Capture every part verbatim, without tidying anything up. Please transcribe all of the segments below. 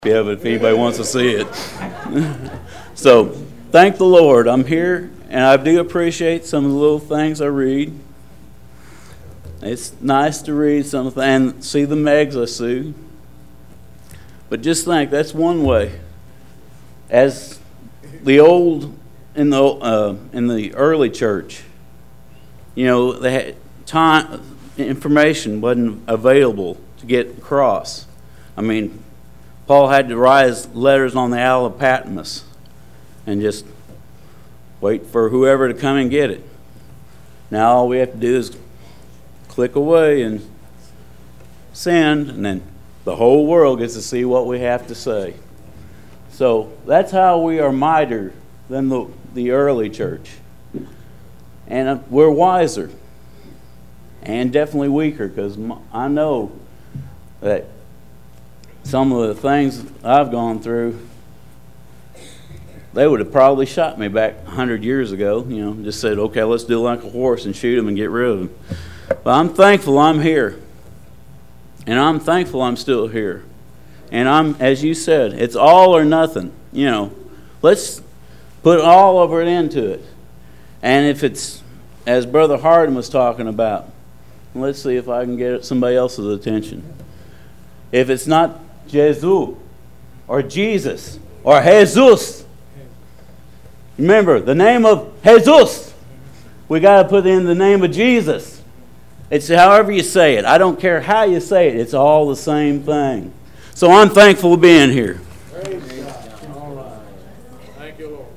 Yeah, but if anybody wants to see it. So, thank the Lord. I'm here, and I do appreciate some of the little things I read. It's nice to read something and see the Megs I see. But just think, that's one way. As the old, in the uh, in the early church, you know, they had time, information wasn't available to get across. I mean, Paul had to write letters on the Isle of Patmos and just wait for whoever to come and get it. Now all we have to do is click away and send, and then the whole world gets to see what we have to say. So that's how we are mightier than the, the early church. And uh, we're wiser and definitely weaker, because I know that some of the things I've gone through, they would have probably shot me back a hundred years ago. You know, just said, okay, let's do like a horse and shoot him and get rid of him. But I'm thankful I'm here. And I'm thankful I'm still here. And I'm, as you said, it's all or nothing. You know, let's put all of it into it. And if it's, as Brother Hardin was talking about, let's see if I can get somebody else's attention. If it's not Jesus or Jesus or Jesus, remember the name of Jesus. We got to put in the name of Jesus. It's however you say it. I don't care how you say it. It's all the same thing. So I'm thankful for being here. Praise God. All right. Thank you, Lord.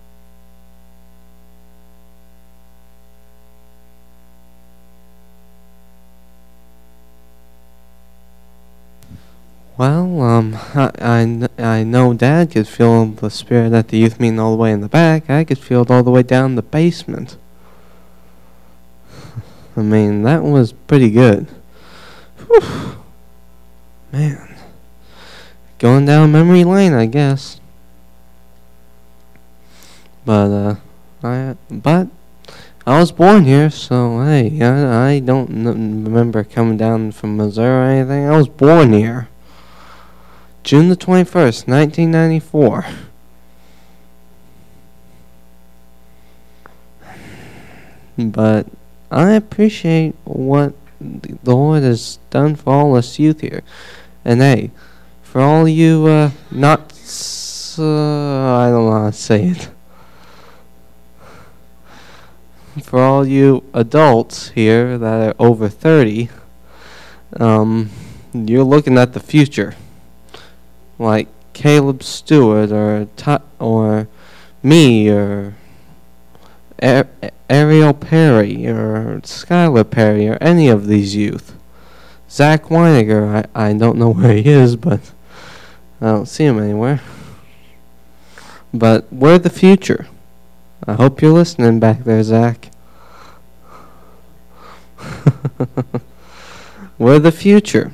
Well, um, I, I, I know Dad could feel the spirit at the youth meeting all the way in the back. I could feel it all the way down the basement. I mean, that was pretty good. Whew. Man. Going down memory lane, I guess. But, uh, I, but, I was born here, so, hey, I, I don't n- remember coming down from Missouri or anything. I was born here. June the twenty-first, nineteen ninety-four. But I appreciate what the Lord has done for all us youth here. And hey, for all you, uh, not, uh, I don't know how to say it. For all you adults here that are over thirty, um, you're looking at the future. Like Caleb Stewart or Ta- or me or A- Ariel Perry or Skylar Perry or any of these youth. Zach Weiniger, I, I don't know where he is, but I don't see him anywhere. But we're the future. I hope you're listening back there, Zach. We're the future.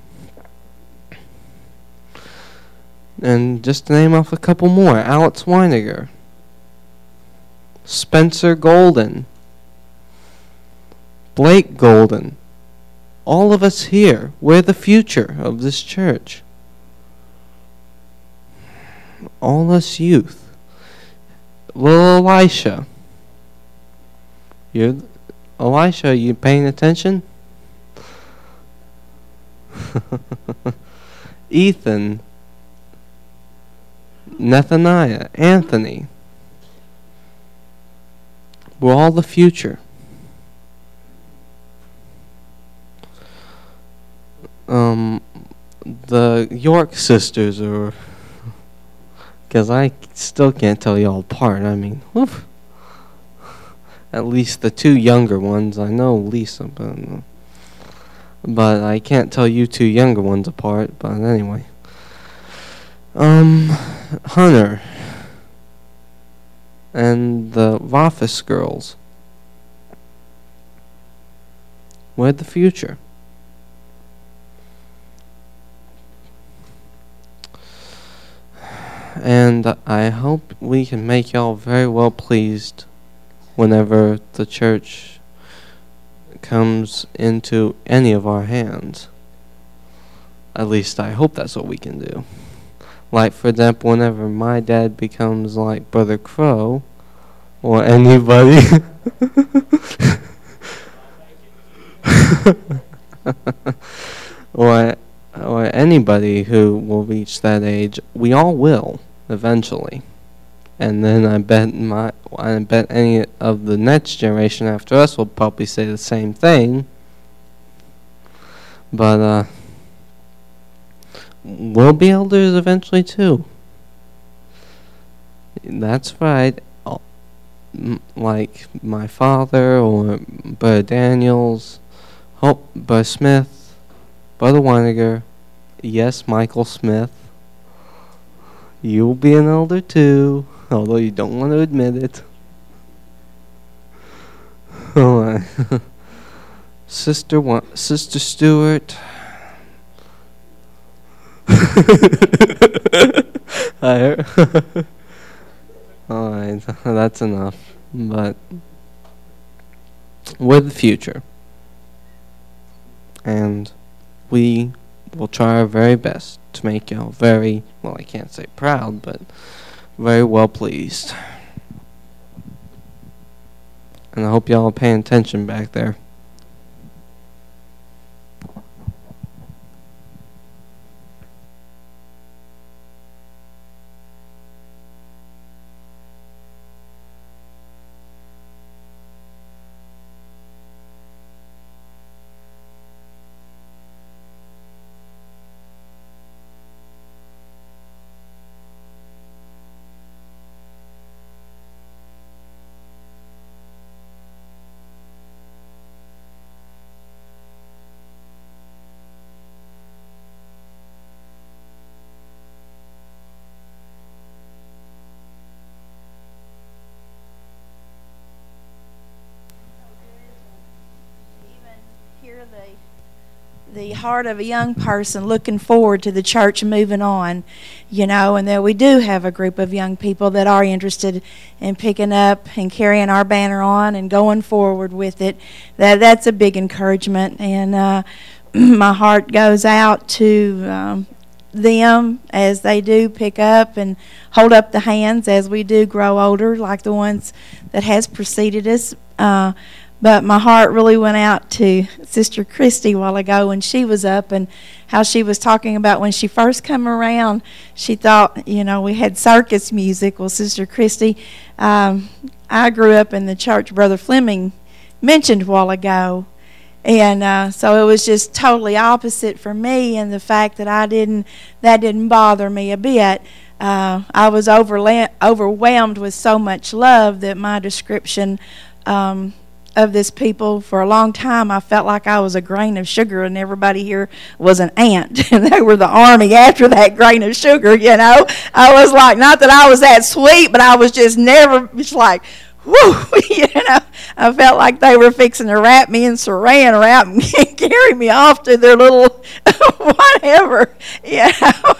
And just to name off a couple more, Alex Weiniger, Spencer Golden, Blake Golden, all of us here, we're the future of this church. All us youth. Little Elisha. You're, Elisha, you paying attention? Ethan, Nathaniah, Anthony. We're all the future. Um, the York sisters, or because I still can't tell you all apart. I mean, woof. At least the two younger ones. I know Lisa, but but I can't tell you two younger ones apart. But anyway. Um, Hunter and the Rothfuss girls. We're the future. And I hope we can make y'all very well pleased whenever the church comes into any of our hands. At least I hope that's what we can do. Like, for example, whenever my dad becomes like Brother Crow, or anybody, or or anybody who will reach that age, we all will eventually. And then I bet my I bet any of the next generation after us will probably say the same thing. But uh, we'll be elders eventually too. That's right. Like my father or Brother Daniels, Hope, Brother Smith, Brother Weiniger, yes, Michael Smith. You'll be an elder too, although you don't want to admit it. Oh, Sister Wa- Sister Stewart. I Alright, that's enough. But we're the future. And we will try our very best to make y'all very, well, I can't say proud, but very well pleased. And I hope y'all are paying attention back there. The heart of a young person looking forward to the church moving on, you know, and that we do have a group of young people that are interested in picking up and carrying our banner on and going forward with it. That that's a big encouragement, and uh, my heart goes out to um, them as they do pick up and hold up the hands as we do grow older, like the ones that has preceded us. Uh, But my heart really went out to Sister Christy a while ago when she was up, and how she was talking about when she first come around, she thought, you know, we had circus music. Well, Sister Christy, um, I grew up in the church Brother Fleming mentioned a while ago. And uh, so it was just totally opposite for me, and the fact that I didn't, that didn't bother me a bit. Uh, I was overla- overwhelmed with so much love that my description um, of this people for a long time, I felt like I was a grain of sugar and everybody here was an ant. And they were the army after that grain of sugar, you know. I was like, not that I was that sweet, but I was just never, just like, whoo, you know. I felt like they were fixing to wrap me in saran wrap and carry me off to their little whatever, you know.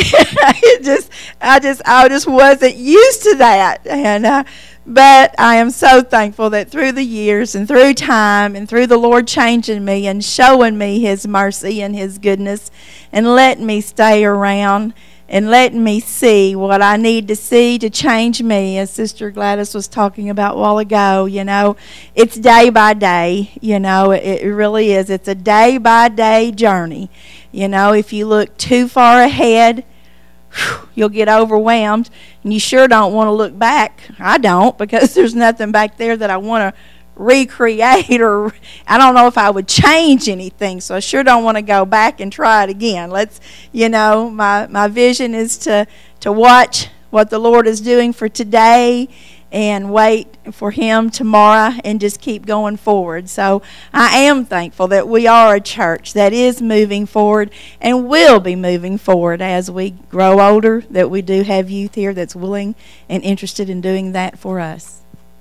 it just, I just, I just wasn't used to that, and uh, but I am so thankful that through the years and through time and through the Lord changing me and showing me His mercy and His goodness and letting me stay around and letting me see what I need to see to change me, as Sister Gladys was talking about a while ago, you know. It's day by day, you know. It, it really is. It's a day by day journey. You know, if you look too far ahead, whew, you'll get overwhelmed, and you sure don't want to look back. I don't, because there's nothing back there that I want to recreate, or I don't know if I would change anything, so I sure don't want to go back and try it again. Let's, you know, my, my vision is to, to watch what the Lord is doing for today and wait for Him tomorrow and just keep going forward. So I am thankful that we are a church that is moving forward and will be moving forward as we grow older, that we do have youth here that's willing and interested in doing that for us.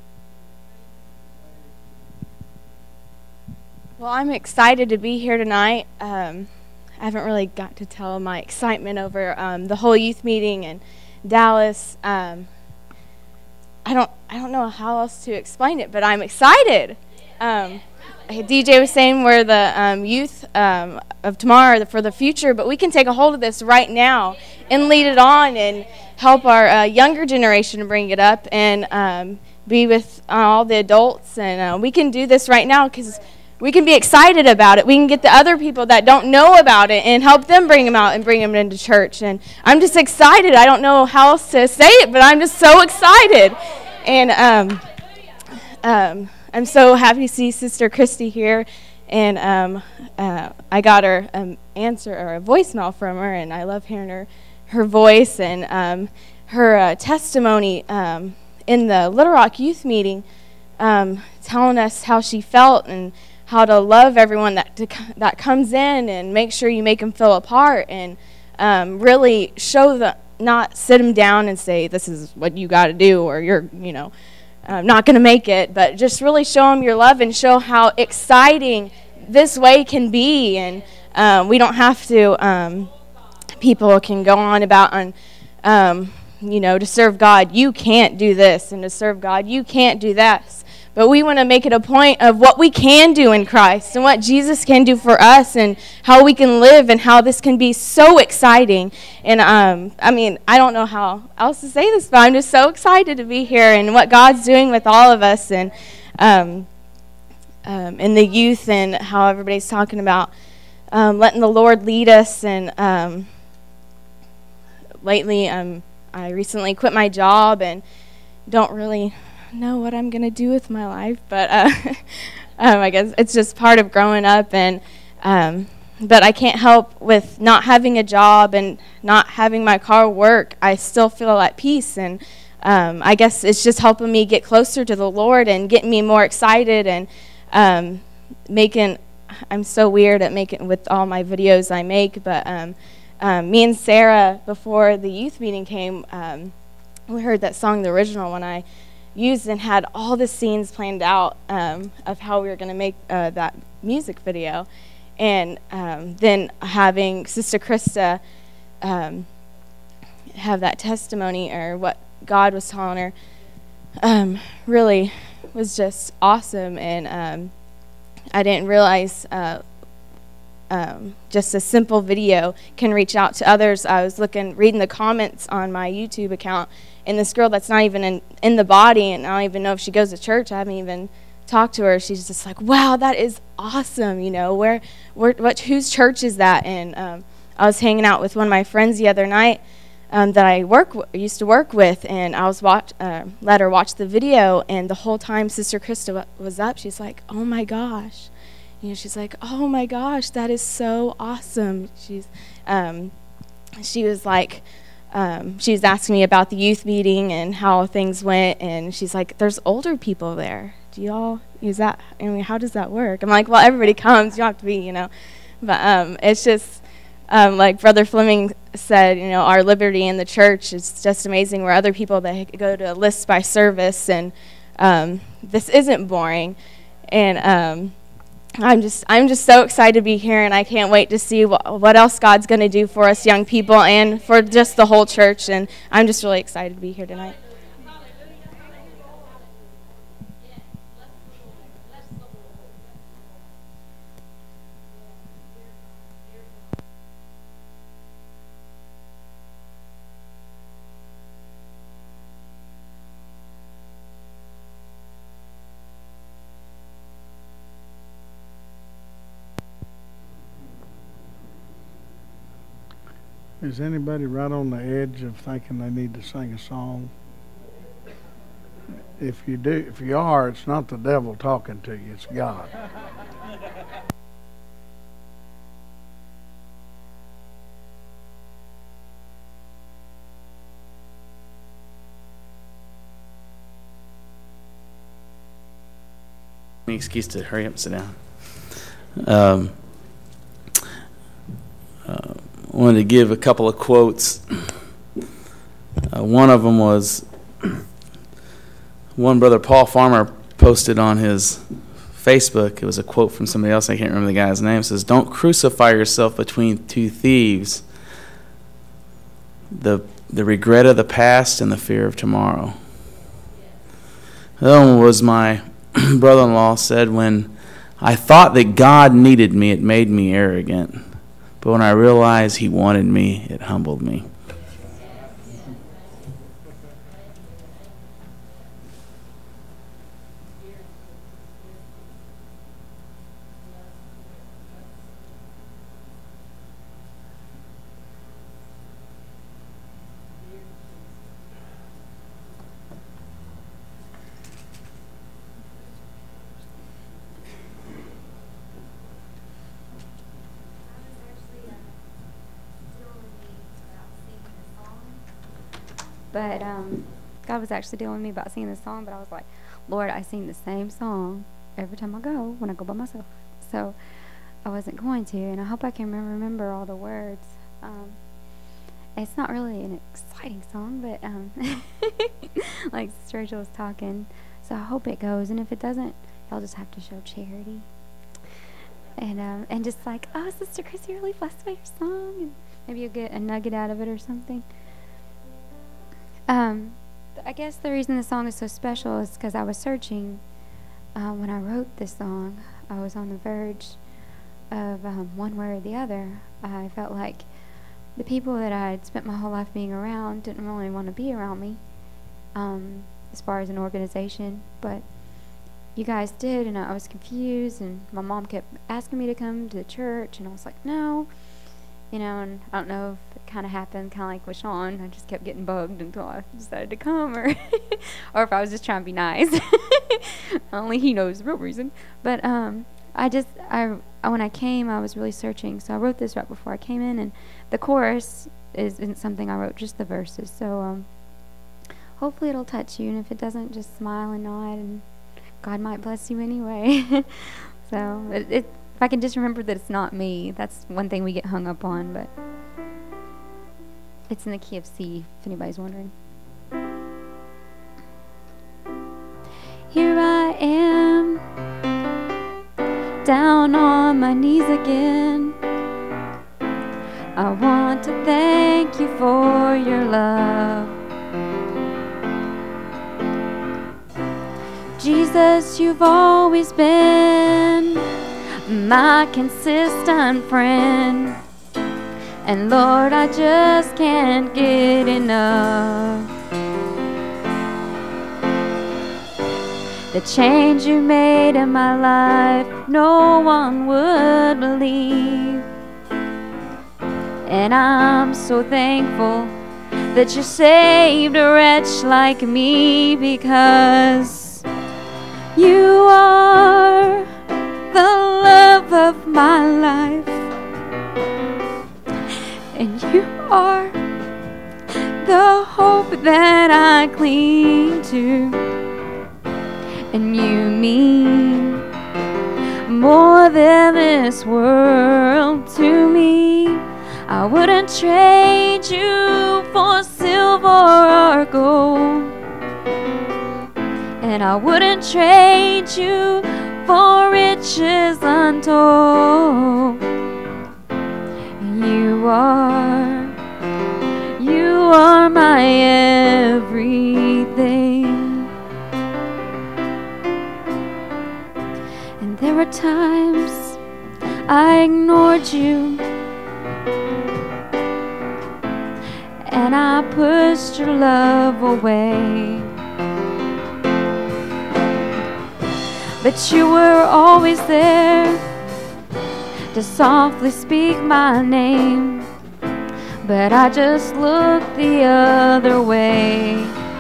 Well, I'm excited to be here tonight. Um, I haven't really got to tell my excitement over um, the whole youth meeting in Dallas. Um, I don't, I don't know how else to explain it, but I'm excited. Um, D J was saying we're the um, youth um, of tomorrow for the future, but we can take a hold of this right now and lead it on and help our uh, younger generation bring it up and um, be with uh, all the adults. And uh, we can do this right now because we can be excited about it. We can get the other people that don't know about it and help them bring them out and bring them into church. And I'm just excited. I don't know how else to say it, but I'm just so excited. And um, um, I'm so happy to see Sister Christy here. And um, uh, I got her um, answer or a voicemail from her, and I love hearing her, her voice and um, her uh, testimony um, in the Little Rock youth meeting, um, telling us how she felt and how to love everyone that to, that comes in and make sure you make them feel a part and um, really show the not sit them down and say this is what you got to do or you're you know uh, not going to make it, but just really show them your love and show how exciting this way can be. And um, we don't have to. Um, people can go on about on. Um, you know, to serve God, you can't do this, and to serve God, you can't do that. But we want to make it a point of what we can do in Christ and what Jesus can do for us and how we can live and how this can be so exciting. And, um, I mean, I don't know how else to say this, but I'm just so excited to be here and what God's doing with all of us and um, um, and the youth and how everybody's talking about um, letting the Lord lead us. And um, lately, um, I recently quit my job and don't really know what I'm going to do with my life, but uh, um, I guess it's just part of growing up. And um, but I can't help with not having a job and not having my car work. I still feel at peace, and um, I guess it's just helping me get closer to the Lord and getting me more excited and um, making. I'm so weird at making with all my videos I make, but um, um, me and Sarah before the youth meeting came, um, we heard that song, the original one I used, and had all the scenes planned out um, of how we were going to make uh, that music video. And um, then having Sister Krista um, have that testimony or what God was telling her um, really was just awesome. And um, I didn't realize uh, um, just a simple video can reach out to others. I was looking, reading the comments on my YouTube account, and this girl that's not even in, in the body, and I don't even know if she goes to church. I haven't even talked to her. She's just like, wow, that is awesome. You know, where, where, what, whose church is that? And um, I was hanging out with one of my friends the other night um, that I work w- used to work with, and I was watch, uh, let her watch the video, and the whole time Sister Krista w- was up, she's like, oh my gosh. You know, she's like, oh my gosh, that is so awesome. She's, um, she was like, Um, she was asking me about the youth meeting and how things went, and she's like, there's older people there. Do y'all use that? I mean, how does that work? I'm like, well, everybody comes. You don't have to be, you know. But um, it's just, um, like Brother Fleming said, you know, our liberty in the church is just amazing. Where other people that go to lists by service, and um, this isn't boring. And um, I'm just I'm just so excited to be here, and I can't wait to see wh- what else God's going to do for us young people and for just the whole church. And I'm just really excited to be here tonight. Is anybody right on the edge of thinking they need to sing a song? If you do, if you are, it's not the devil talking to you, it's God. Any excuse to hurry up and sit down. Um, uh, I wanted to give a couple of quotes. Uh, one of them was one brother, Paul Farmer, posted on his Facebook. It was a quote from somebody else. I can't remember the guy's name. It says, "Don't crucify yourself between two thieves, the the regret of the past and the fear of tomorrow." The other one was my brother-in-law said, when I thought that God needed me. It made me arrogant. But when I realized he wanted me, it humbled me. But um, God was actually dealing with me about singing this song, but I was like, Lord, I sing the same song every time I go, when I go by myself. So I wasn't going to, and I hope I can remember, remember all the words. Um, it's not really an exciting song, but um, like Sister Rachel was talking, so I hope it goes, and if it doesn't, y'all just have to show charity. And um, and just like, oh, Sister Chrissy, really blessed by your song, and maybe you'll get a nugget out of it or something. Um, I guess the reason the song is so special is because I was searching uh, when I wrote this song. I was on the verge of um, one way or the other. I felt like the people that I had spent my whole life being around didn't really want to be around me, um, as far as an organization, but you guys did, and I was confused, and my mom kept asking me to come to the church, and I was like, no. You know, and I don't know if it kind of happened, kind of like with Sean. I just kept getting bugged until I decided to come, or or if I was just trying to be nice. Only he knows the real reason. But um, I just, I, I when I came, I was really searching. So I wrote this right before I came in, and the chorus is, isn't something I wrote, just the verses. So um, hopefully it'll touch you, and if it doesn't, just smile and nod, and God might bless you anyway. So it. it If I can just remember that it's not me, that's one thing we get hung up on, but it's in the key of C, if anybody's wondering. Here I am, down on my knees again. I want to thank you for your love. Jesus, you've always been my consistent friend, and Lord, I just can't get enough. The change you made in my life, no one would believe, and I'm so thankful that you saved a wretch like me, because you are the love of my life, and you are the hope that I cling to, and you mean more than this world to me. I wouldn't trade you for silver or gold, and I wouldn't trade you for riches untold. You are, you are my everything. And there were times I ignored you, and I pushed your love away. But you were always there to softly speak my name, but I just looked the other way.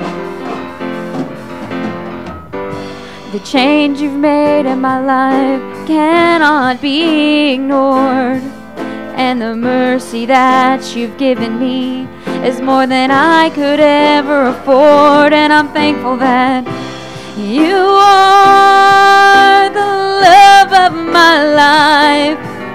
The change you've made in my life cannot be ignored, and the mercy that you've given me is more than I could ever afford, and I'm thankful that you are the love of my life,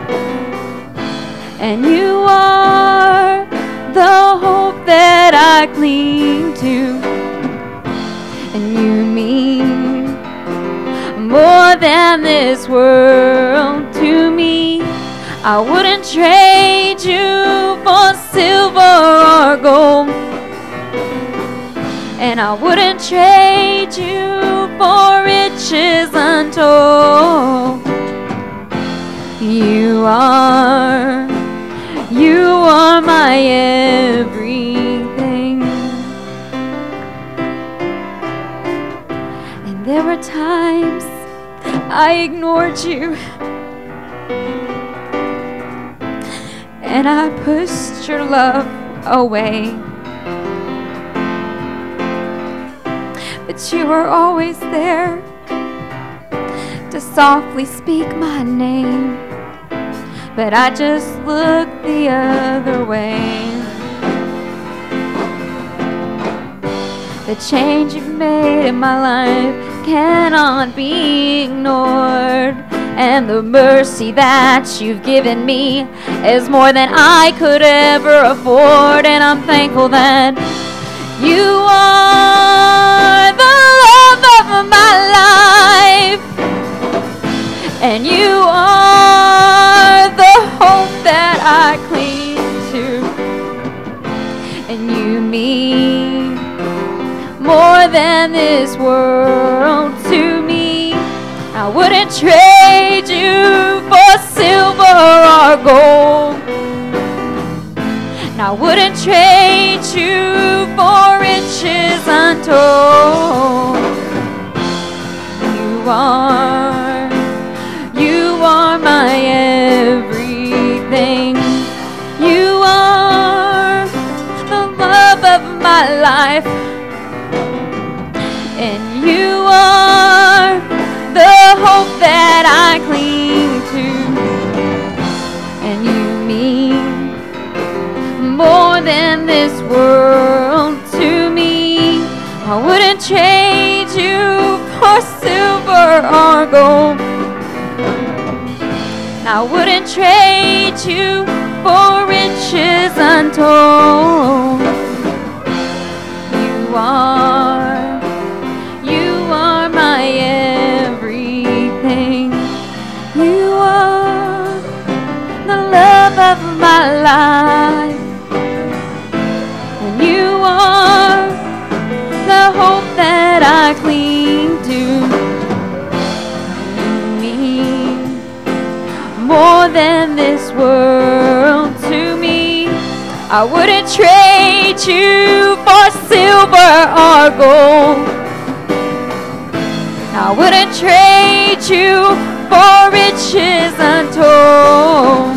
and you are the hope that I cling to, and you mean more than this world to me. I wouldn't trade you for silver or gold, and I wouldn't trade you for riches untold. You are, you are my everything. And there were times I ignored you, and I pushed your love away. But you were always there to softly speak my name. But I just looked the other way. The change you've made in my life cannot be ignored. And the mercy that you've given me is more than I could ever afford. And I'm thankful that you are the love of my life. And you are the hope that I cling to. And you mean more than this world to me. I wouldn't trade you for silver or gold. And I wouldn't trade you for riches untold. You are, you are my everything. You are the love of my life. And you are the hope that I cling to. And you mean more than this world to me. I wouldn't trade you for silver or gold. I wouldn't trade you for riches untold. You are, you are my everything. You are the love of my life. And you are the hope that I cling to. You mean more than this world to me. I wouldn't trade you for silver or gold. I wouldn't trade you for riches untold.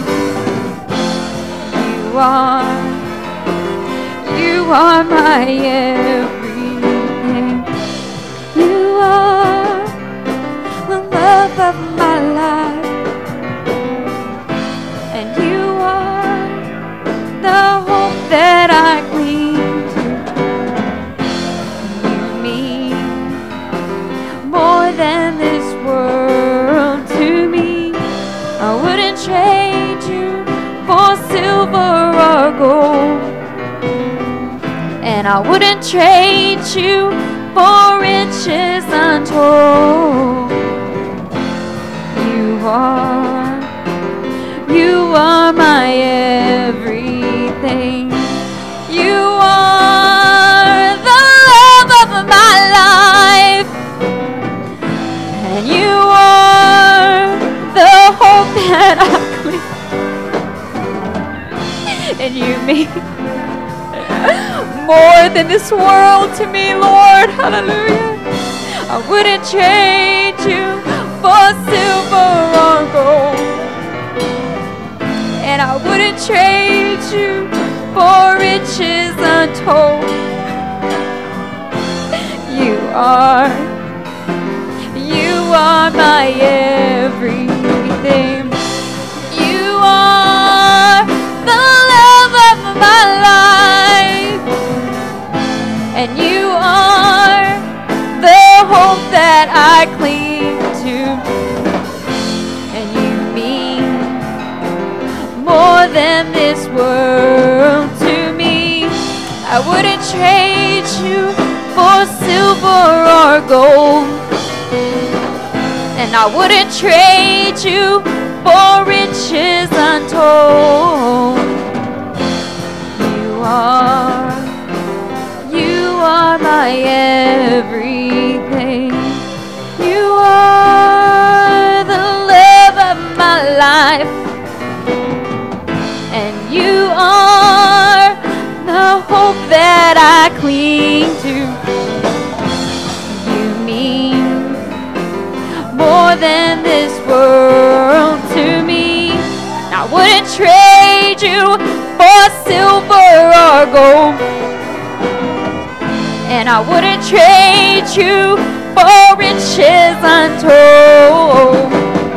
You are, you are my everything. You are the love of my life. And you are the hope that I cling to. You mean more than this world to me. I wouldn't trade you for silver or gold. And I wouldn't trade you for riches untold. You are, you are my everything. You are the love of my life. And you are the hope that I cling. And you mean more than this world to me, Lord. Hallelujah. I wouldn't trade you for silver or gold. And I wouldn't trade you for riches untold. You are, you are my everything. You are the love of my life. And you are the hope that I cling to. And you mean more than this world to me. I wouldn't trade you for silver or gold. And I wouldn't trade you for riches untold. You are, you are my everything. You are the love of my life. cling to. You mean more than this world to me. I wouldn't trade you for silver or gold, and I wouldn't trade you for riches untold.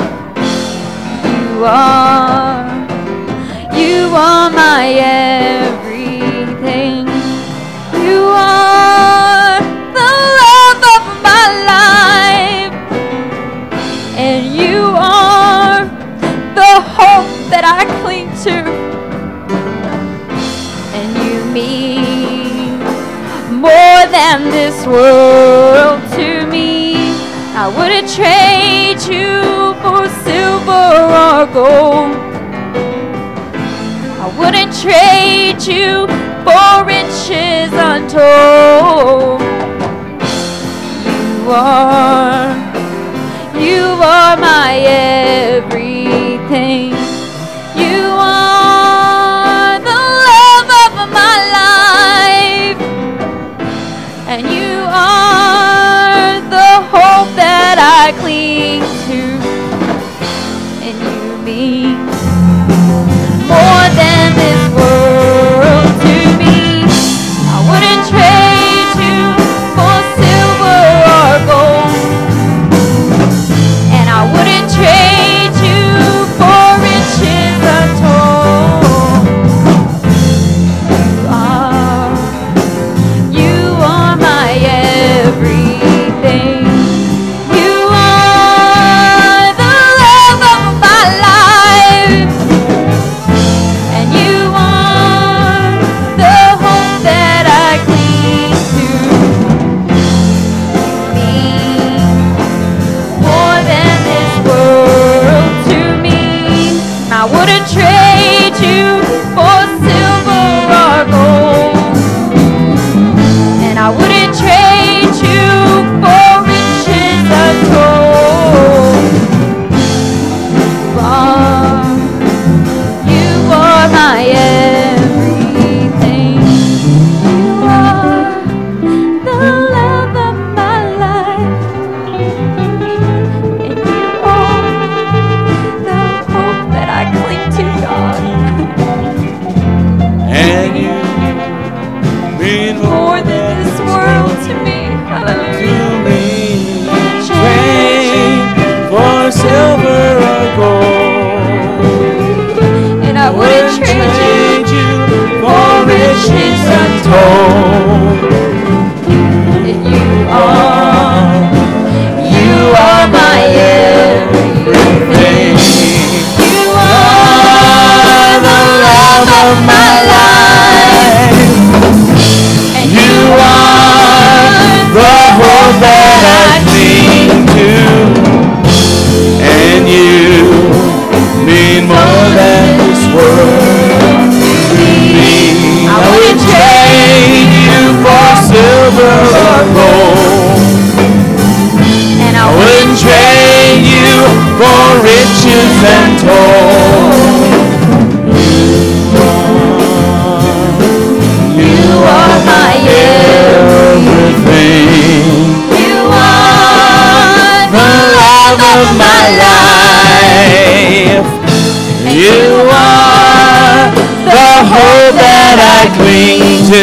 You are, you are my everything. You are the love of my life, and you are the hope that I cling to. And you mean more than this world to me. I wouldn't trade you for silver or gold. I wouldn't trade you for riches untold. You are, you are my everything. You are the love of my life, and you are the hope that I cling to. And you mean more than this world to me. I wouldn't trade you for silver or gold, and I wouldn't trade you for riches untold. You are, you are my everything. You are the love of my life, and you are the hope that I cling to. Me more than this world to me. I wouldn't trade you for silver or gold, and I wouldn't trade you for riches untold. You are, you are my everything. You are the love of my life, and you are the hope that I cling to, God. And you mean More than this world to me. Hallelujah. to me. Trade for silver or gold. And I wouldn't trade you you for riches untold. and you are, you are my everything. You are the love of my life, and you are The hope that I cling to, and you mean more than this world to me. I would trade you for silver or gold, and I I wouldn't trade you for riches untold. you are my everything. You are The love of my life. You are the hope that I cling to,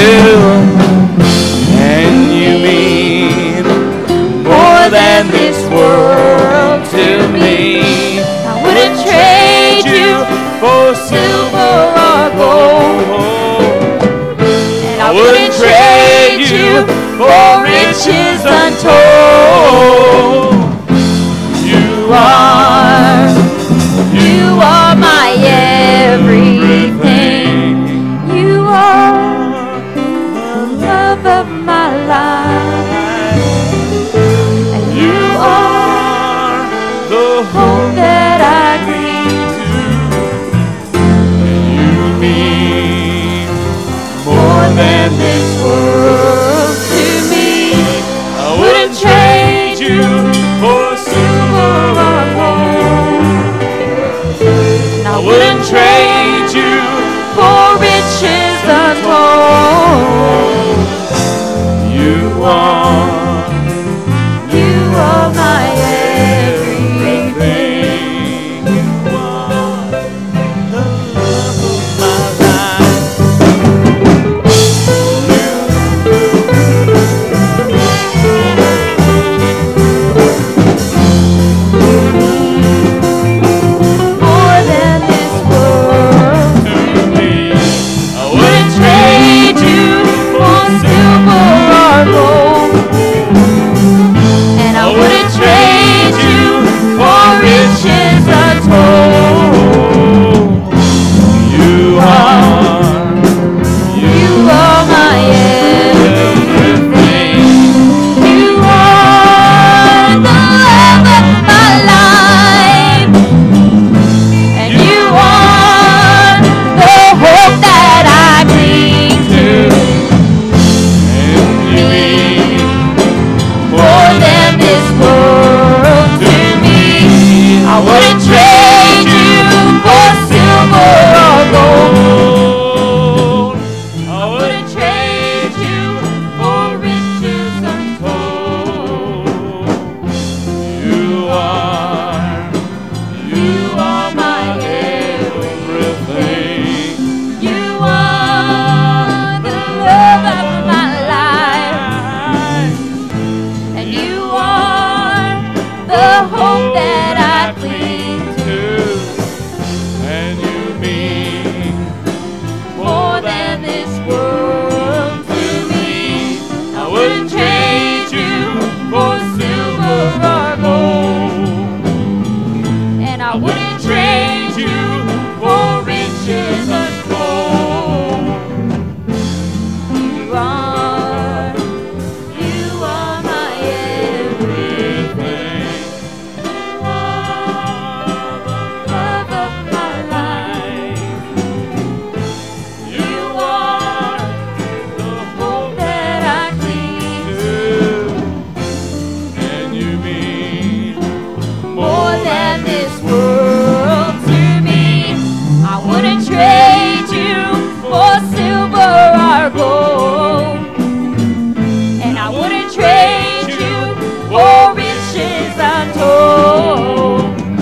and you mean more than this world to me. I wouldn't trade you for silver or gold, and I wouldn't trade you for riches untold. You are, you are my everything. You are the love of my life, and you are the hope that I cling to. You mean More than this world to me. I wouldn't trade you for silver or gold. And I wouldn't trade are, you are my everything. You are the love of my life. More than this world to me, I wouldn't trade you for silver or gold, and I wouldn't trade you for riches untold. You are, you are my everything. You are the love of my life, and you are the hope that I cling to. And you mean more than this world to me. I wouldn't trade you for silver or gold. I wouldn't trade you for riches untold. You are, you are my everything. You are the love of my life, and you are the hope that I cling to. And you mean more than this world to me. I wouldn't trade you for silver or gold, and I wouldn't trade you for riches untold. You are, you are my everything. You are the love of my life. You are the hope that I cling to. And you mean more than this world to me. I wouldn't trade you for silver or gold, and I wouldn't trade you for riches untold.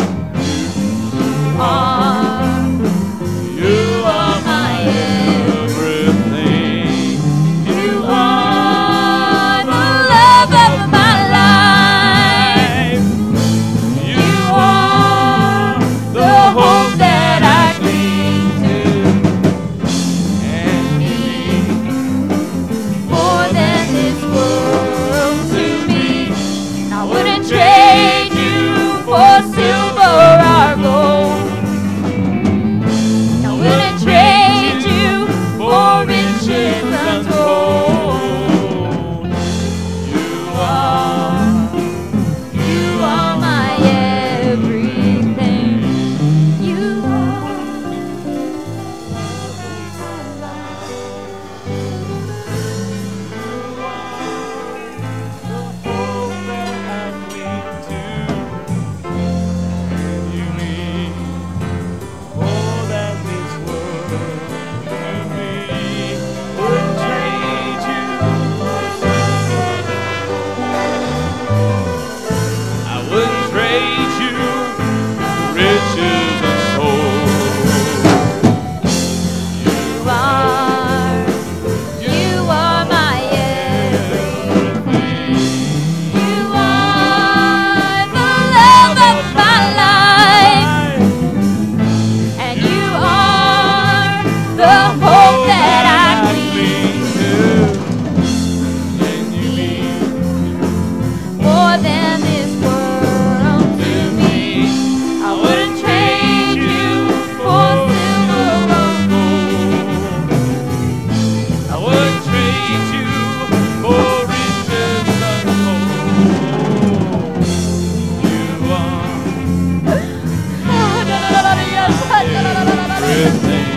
Ah, you are my everything. You are the love of my life. You are the hope that I cling to. And you mean more than this world to me. I wouldn't trade you for silver or gold. I wouldn't trade you for riches untold. You are, you are my everything. You are my life. You are the hope that I cling to. You mean more than this world to me. Wouldn't trade you for silver. I wouldn't trade you for riches untold. You are, you are my everything. You are the love of my life, and you are the hope that I cling to. And you mean more than this world to me. I wouldn't trade you for silver or gold. I wouldn't trade you for riches untold. You are everything.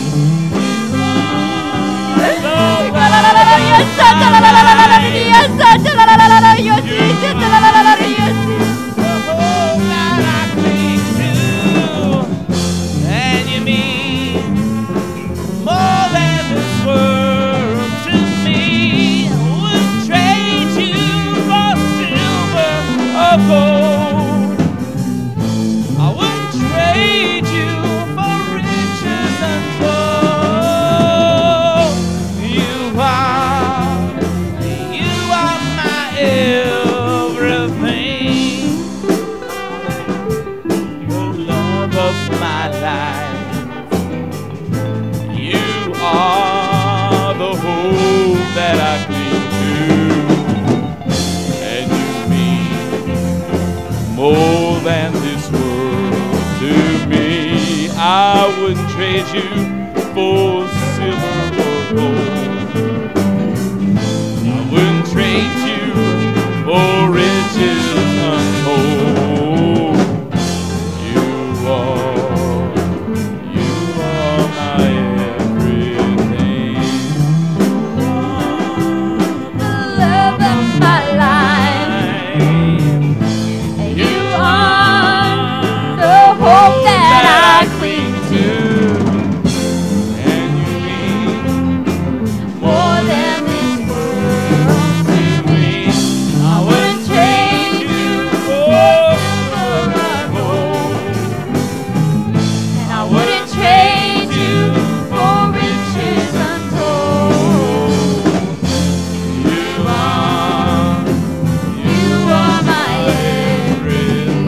And you mean more than this world to me. I wouldn't trade trade you for silver or gold. I wouldn't trade you for riches untold. You are, you are my everything. The love of my life. You are the hope that I cling to. And you mean More than this world to me. I wouldn't trade you for silver or gold. And I wouldn't trade you for riches untold. you are, You are my everything.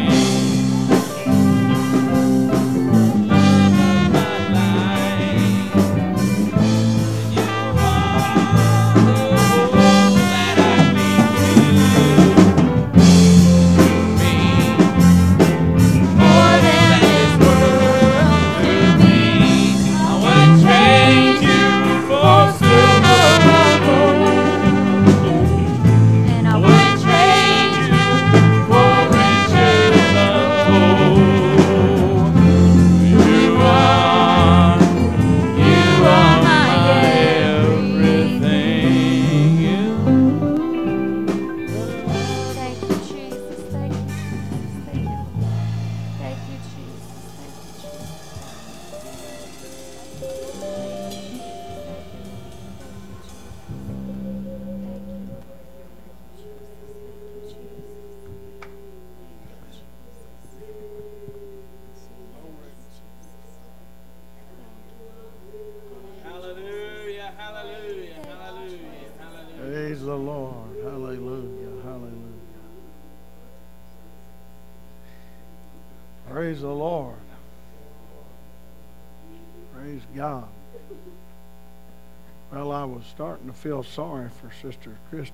Love of my life. You are the hope that I cling to. You mean more than this world to me. I wouldn't trade you for silver or gold. And I wouldn't trade you for riches untold. you are, You are my everything. Thank you, Jesus. Thank you, Jesus. Thank you. Thank you, Jesus. Thank you, Jesus. Hallelujah, hallelujah, hallelujah, hallelujah. Praise the Lord. Hallelujah. Hallelujah. Praise the Lord. Praise God. Well, I was starting to feel sorry for Sister Christy.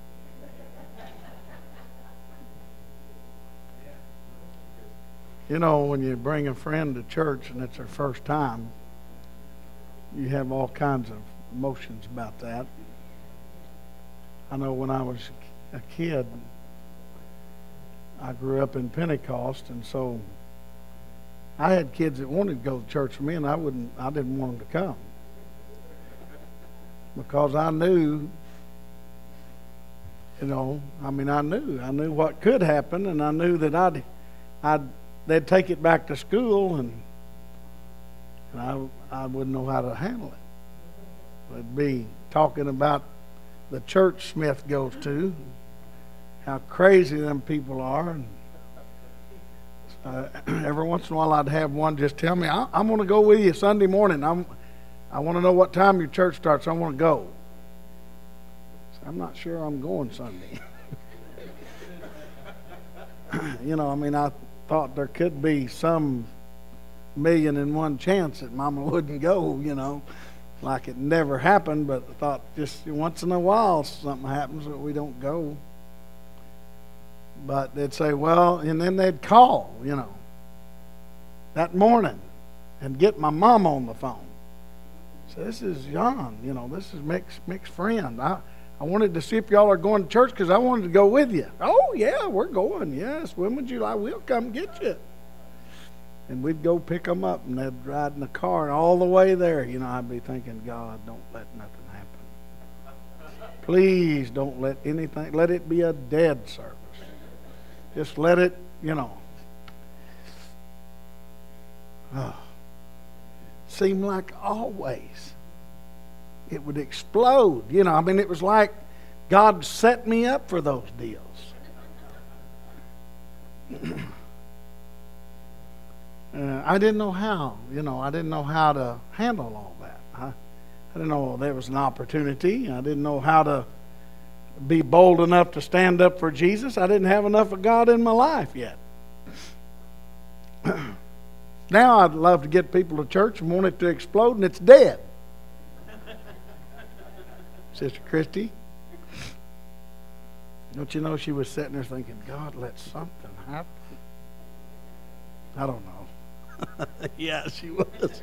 You know, when you bring a friend to church and it's their first time, you have all kinds of emotions about that. I know when I was a kid, I grew up in Pentecost, and so I had kids that wanted to go to church with me, and I wouldn't. I didn't want them to come because I knew, you know, I mean, I knew, I knew what could happen, and I knew that I'd, I'd, they'd take it back to school, and, and I, I wouldn't know how to handle it. It'd be talking about the church Smith goes to, how crazy them people are. And uh, every once in a while I'd have one just tell me, I, I'm going to go with you Sunday morning. I'm, I want to know what time your church starts. I want to go. So I'm not sure I'm going Sunday. You know, I mean, I thought there could be some million and one chance that Mama wouldn't go, you know. Like it never happened, but I thought just once in a while something happens that we don't go. But they'd say, well, and then they'd call, you know, that morning and get my mom on the phone. So this is John, you know, this is Mick's, Mick's friend. I, I wanted to see if y'all are going to church because I wanted to go with you. Oh, yeah, we're going. Yes, when would you like? We'll come get you. And we'd go pick them up, and they'd ride in the car, and all the way there, you know, I'd be thinking, God, don't let nothing happen. Please don't let anything, let it be a dead service. Just let it, you know. Oh. Seemed like always it would explode. You know, I mean, it was like God set me up for those deals. Uh, I didn't know how, you know, I didn't know how to handle all that. I, I didn't know there was an opportunity. I didn't know how to be bold enough to stand up for Jesus. I didn't have enough of God in my life yet. Now I'd love to get people to church and want it to explode, and it's dead. Sister Christy, don't you know she was sitting there thinking, God, let something happen. I don't know. Yeah, she was.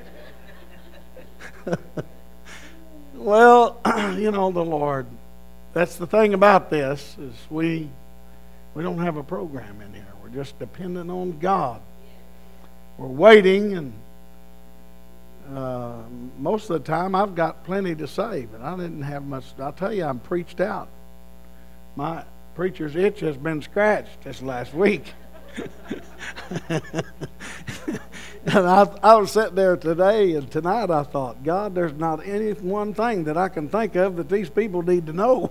Well, you know, the Lord, that's the thing about this, is we we don't have a program in here. We're just dependent on God. We're waiting, and uh, most of the time I've got plenty to say, but I didn't have much. I'll tell you, I'm preached out. My preacher's itch has been scratched this last week. And I, I was sitting there today and tonight I thought, God, there's not any one thing that I can think of that these people need to know.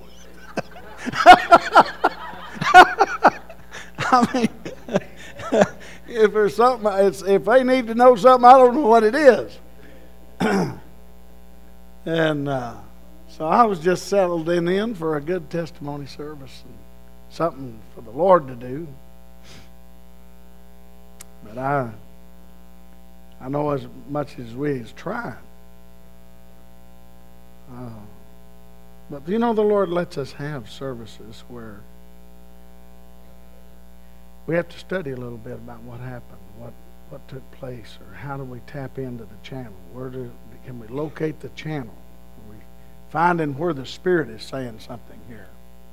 I mean, if there's something, it's, if they need to know something, I don't know what it is. And uh, so I was just settled in, in for a good testimony service and something for the Lord to do. But I, I know as much as we is trying. Uh, but you know, the Lord lets us have services where we have to study a little bit about what happened, what what took place, or how do we tap into the channel? Where do can we locate the channel? Are we finding where the Spirit is saying something here?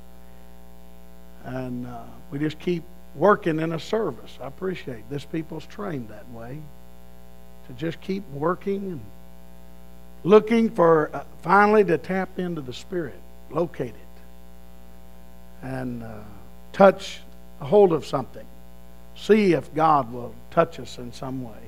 And uh, we just keep working in a service. I appreciate this people's trained that way, to just keep working and looking for uh, finally to tap into the Spirit, locate it, and uh, touch a hold of something. See if God will touch us in some way.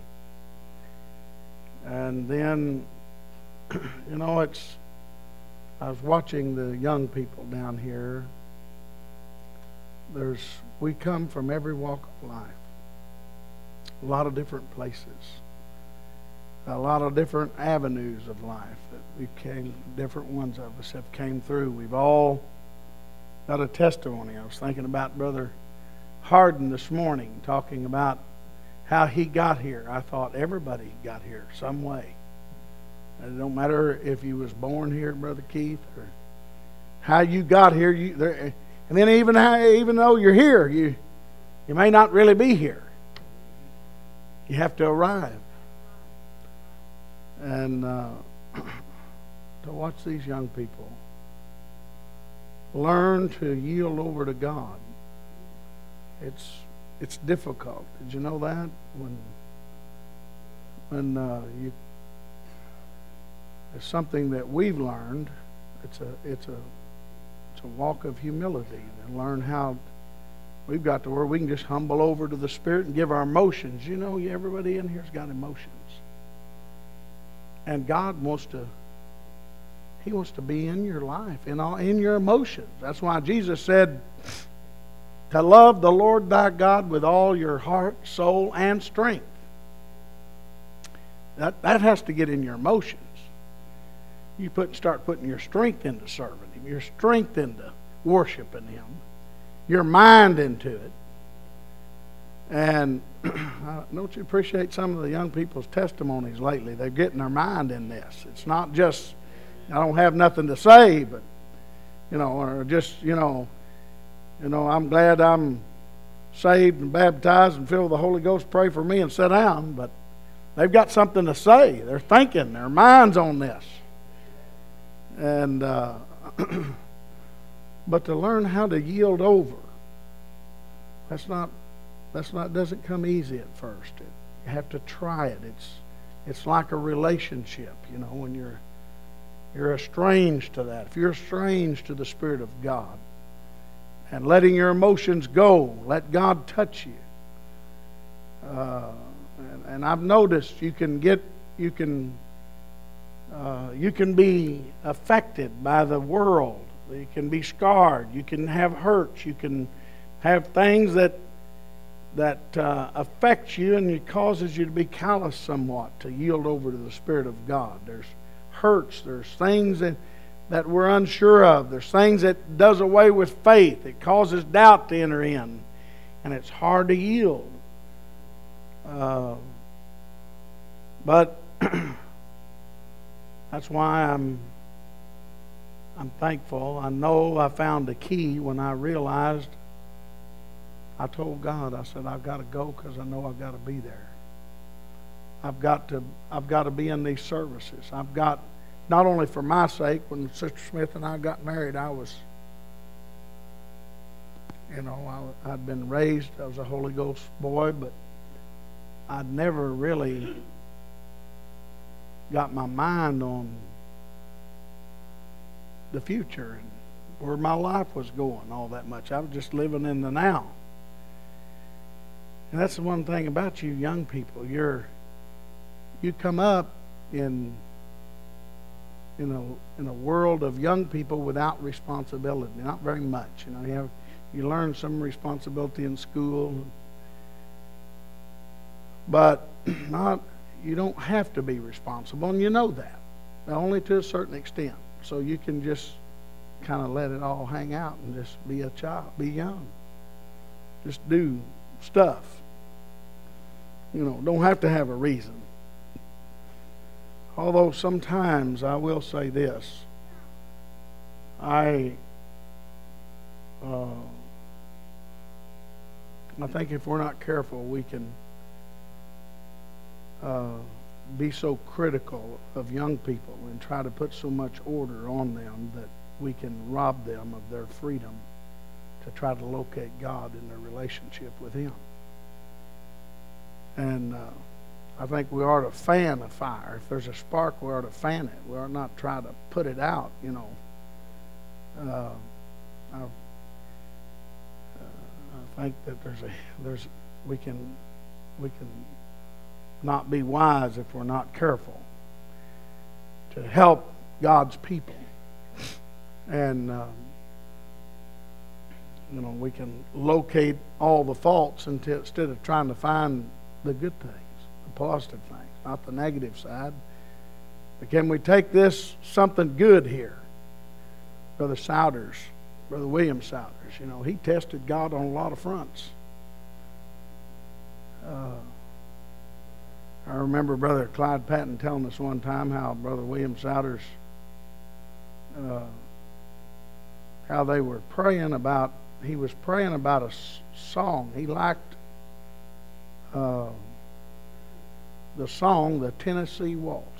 And then, you know, it's, I was watching the young people down here. There's, we come from every walk of life. A lot of different places. A lot of different avenues of life that we came, different ones of us have came through. We've all got a testimony. I was thinking about Brother Hardin this morning, talking about how he got here. I thought everybody got here some way. It don't matter if you was born here, Brother Keith, or how you got here. You, there, and then even how, even though you're here, you you may not really be here. You have to arrive. And uh, to watch these young people learn to yield over to God. It's it's difficult. Did you know that? When when uh, you it's something that we've learned. It's a it's a it's a walk of humility, and learn how we've got to where we can just humble over to the Spirit and give our emotions. You know, everybody in here's got emotions, and God wants to. He wants to be in your life, in all in your emotions. That's why Jesus said, to love the Lord thy God with all your heart, soul, and strength. That that has to get in your emotions. You put start putting your strength into serving Him, your strength into worshiping Him, your mind into it. And don't you appreciate some of the young people's testimonies lately? They're getting their mind in this. It's not just, I don't have nothing to say, but, you know, or just, you know, you know, I'm glad I'm saved and baptized and filled with the Holy Ghost. Pray for me and sit down. But they've got something to say. They're thinking. Their mind's on this. And uh, but to learn how to yield over, that's not that's not doesn't come easy at first. It, you have to try it. It's it's like a relationship. You know, when you're you're estranged to that. If you're estranged to the Spirit of God, and letting your emotions go, let God touch you. Uh, and, and I've noticed you can get, you can, uh, you can be affected by the world. You can be scarred. You can have hurts. You can have things that that uh, affect you, and it causes you to be callous somewhat, to yield over to the Spirit of God. There's hurts. There's things that. that we're unsure of. There's things that does away with faith. It causes doubt to enter in. And it's hard to yield. Uh, but that's why I'm I'm thankful. I know I found the key when I realized, I told God, I said, I've got to go because I know I've got to be there. I've got to I've got to be in these services. I've got, not only for my sake. When Sister Smith and I got married, I was, you know, I, I'd been raised, I was a Holy Ghost boy, but I'd never really got my mind on the future and where my life was going all that much. I was just living in the now. And that's the one thing about you young people. You're you come up in in a in a world of young people without responsibility. Not very much. You know, you have you learn some responsibility in school, but not you don't have to be responsible, and you know that. Only to a certain extent. So you can just kind of let it all hang out and just be a child, be young. Just do stuff. You know, don't have to have a reason. Although sometimes I will say this. I uh, I think if we're not careful, we can uh, be so critical of young people and try to put so much order on them that we can rob them of their freedom to try to locate God in their relationship with Him. And uh, I think we ought to fan a fire. If there's a spark, we ought to fan it. We ought not try to put it out, you know. Uh, I, uh, I think that there's a there's we can we can not be wise if we're not careful to help God's people. And um, you know, we can locate all the faults until, instead of trying to find the good things, the positive things, not the negative side. But can we take this something good here? Brother Souders, Brother William Souders, you know, he tested God on a lot of fronts. Uh, I remember Brother Clyde Patton telling us one time how Brother William Souders, uh, how they were praying about, he was praying about a song. He liked uh, the song, the Tennessee Waltz.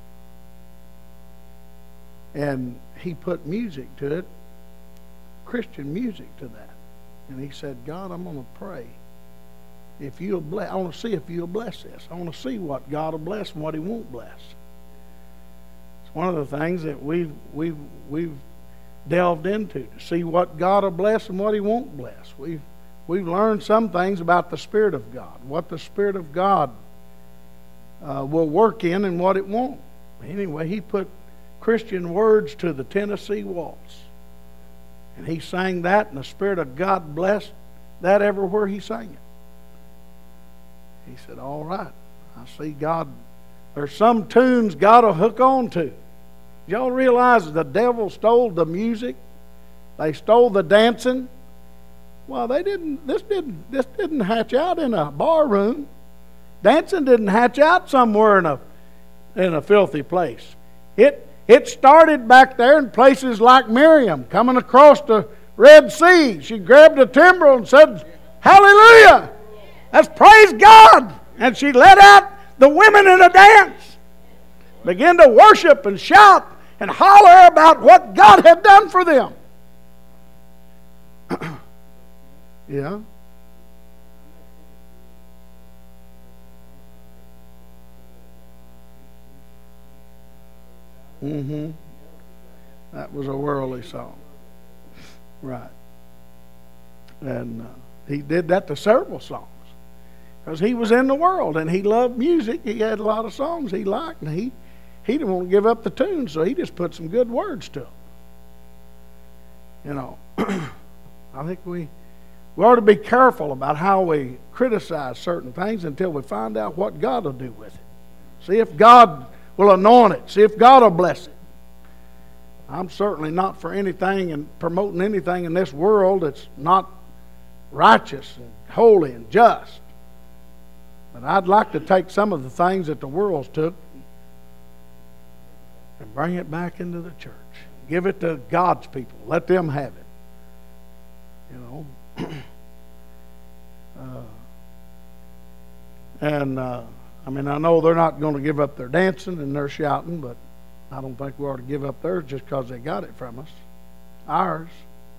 And he put music to it, Christian music to that. And he said, God, I'm going to pray. If you'll bless, I want to see if you'll bless this. I want to see what God will bless and what He won't bless. It's one of the things that we've we've we've delved into to see what God will bless and what He won't bless. We've we've learned some things about the Spirit of God, what the Spirit of God uh, will work in and what it won't. Anyway, he put Christian words to the Tennessee Waltz, and he sang that, and the Spirit of God blessed that everywhere he sang it. He said, all right, I see God. There's some tunes God will hook on to. Y'all realize the devil stole the music? They stole the dancing? Well, they didn't, this didn't, this didn't hatch out in a bar room. Dancing didn't hatch out somewhere in a, in a filthy place. It, it started back there in places like Miriam, coming across the Red Sea. She grabbed a timbrel and said, hallelujah! Let's praise God. And she led out the women in a dance. Began to worship and shout and holler about what God had done for them. Yeah. Mm-hmm. That was a worldly song. Right. And uh, he did that to several songs. Because he was in the world and he loved music. He had a lot of songs he liked, and he, he didn't want to give up the tune, so he just put some good words to them. You know, I think we, we ought to be careful about how we criticize certain things until we find out what God will do with it. See if God will anoint it. See if God will bless it. I'm certainly not for anything and promoting anything in this world that's not righteous and holy and just. But I'd like to take some of the things that the world's took and bring it back into the church. Give it to God's people. Let them have it. You know. uh, and uh, I mean, I know they're not going to give up their dancing and their shouting, but I don't think we ought to give up theirs just because they got it from us. Ours.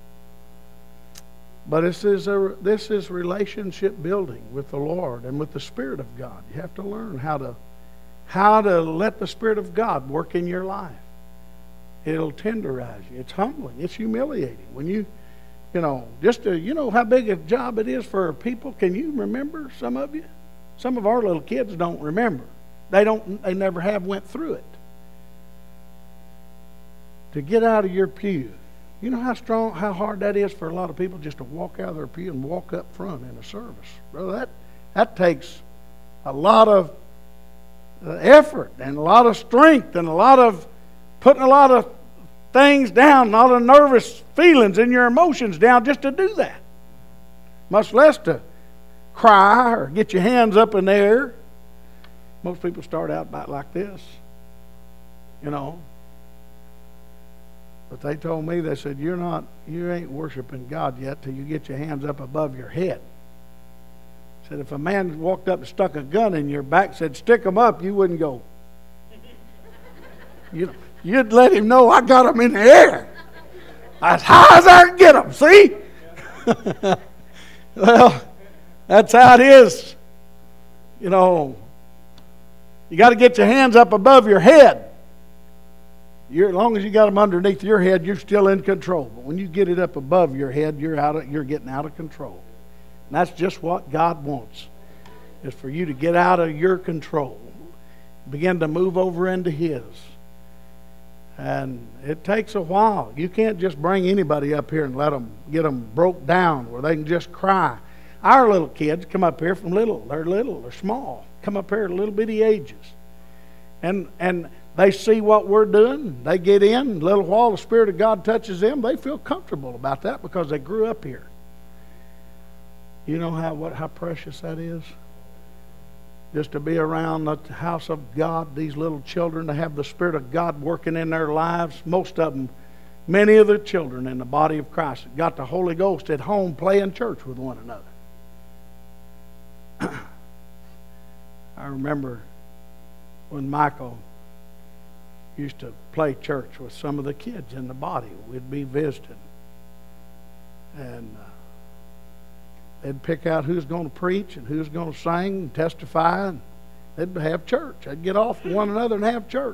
But this is a this is relationship building with the Lord and with the Spirit of God. You have to learn how to how to let the Spirit of God work in your life. It'll tenderize you. It's humbling. It's humiliating. When you, you know, just to, you know how big a job it is for people. Can you remember, some of you? Some of our little kids don't remember. They don't. They never have went through it. To get out of your pew. You know how strong, how hard that is for a lot of people just to walk out of their pew and walk up front in a service. Brother, that, that takes a lot of uh, effort and a lot of strength and a lot of putting a lot of things down, a lot of nervous feelings and your emotions down just to do that. Much less to cry or get your hands up in the air. Most people start out about like this, you know. But they told me, they said, you're not, you ain't worshiping God yet till you get your hands up above your head. Said if a man walked up and stuck a gun in your back, said stick them up, you wouldn't go. You, you'd let him know I got them in the air. As high as I can get them, see? Well, that's how it is. You know, you got to get your hands up above your head. You're, as long as you got them underneath your head, you're still in control. But when you get it up above your head, you're out of, you're getting out of control. And that's just what God wants, is for you to get out of your control. Begin to move over into His. And it takes a while. You can't just bring anybody up here and let them, get them broke down where they can just cry. Our little kids come up here from little. They're little, they're small. Come up here at little bitty ages. And, and, they see what we're doing. They get in. A little while, the Spirit of God touches them. They feel comfortable about that because they grew up here. You know how what how precious that is? Just to be around the house of God, these little children, to have the Spirit of God working in their lives. Most of them, many of the children in the body of Christ got the Holy Ghost at home playing church with one another. I remember when Michael used to play church with some of the kids in the body. We'd be visiting. And uh, they'd pick out who's going to preach and who's going to sing and testify. And they'd have church. They'd get off to one another and have church.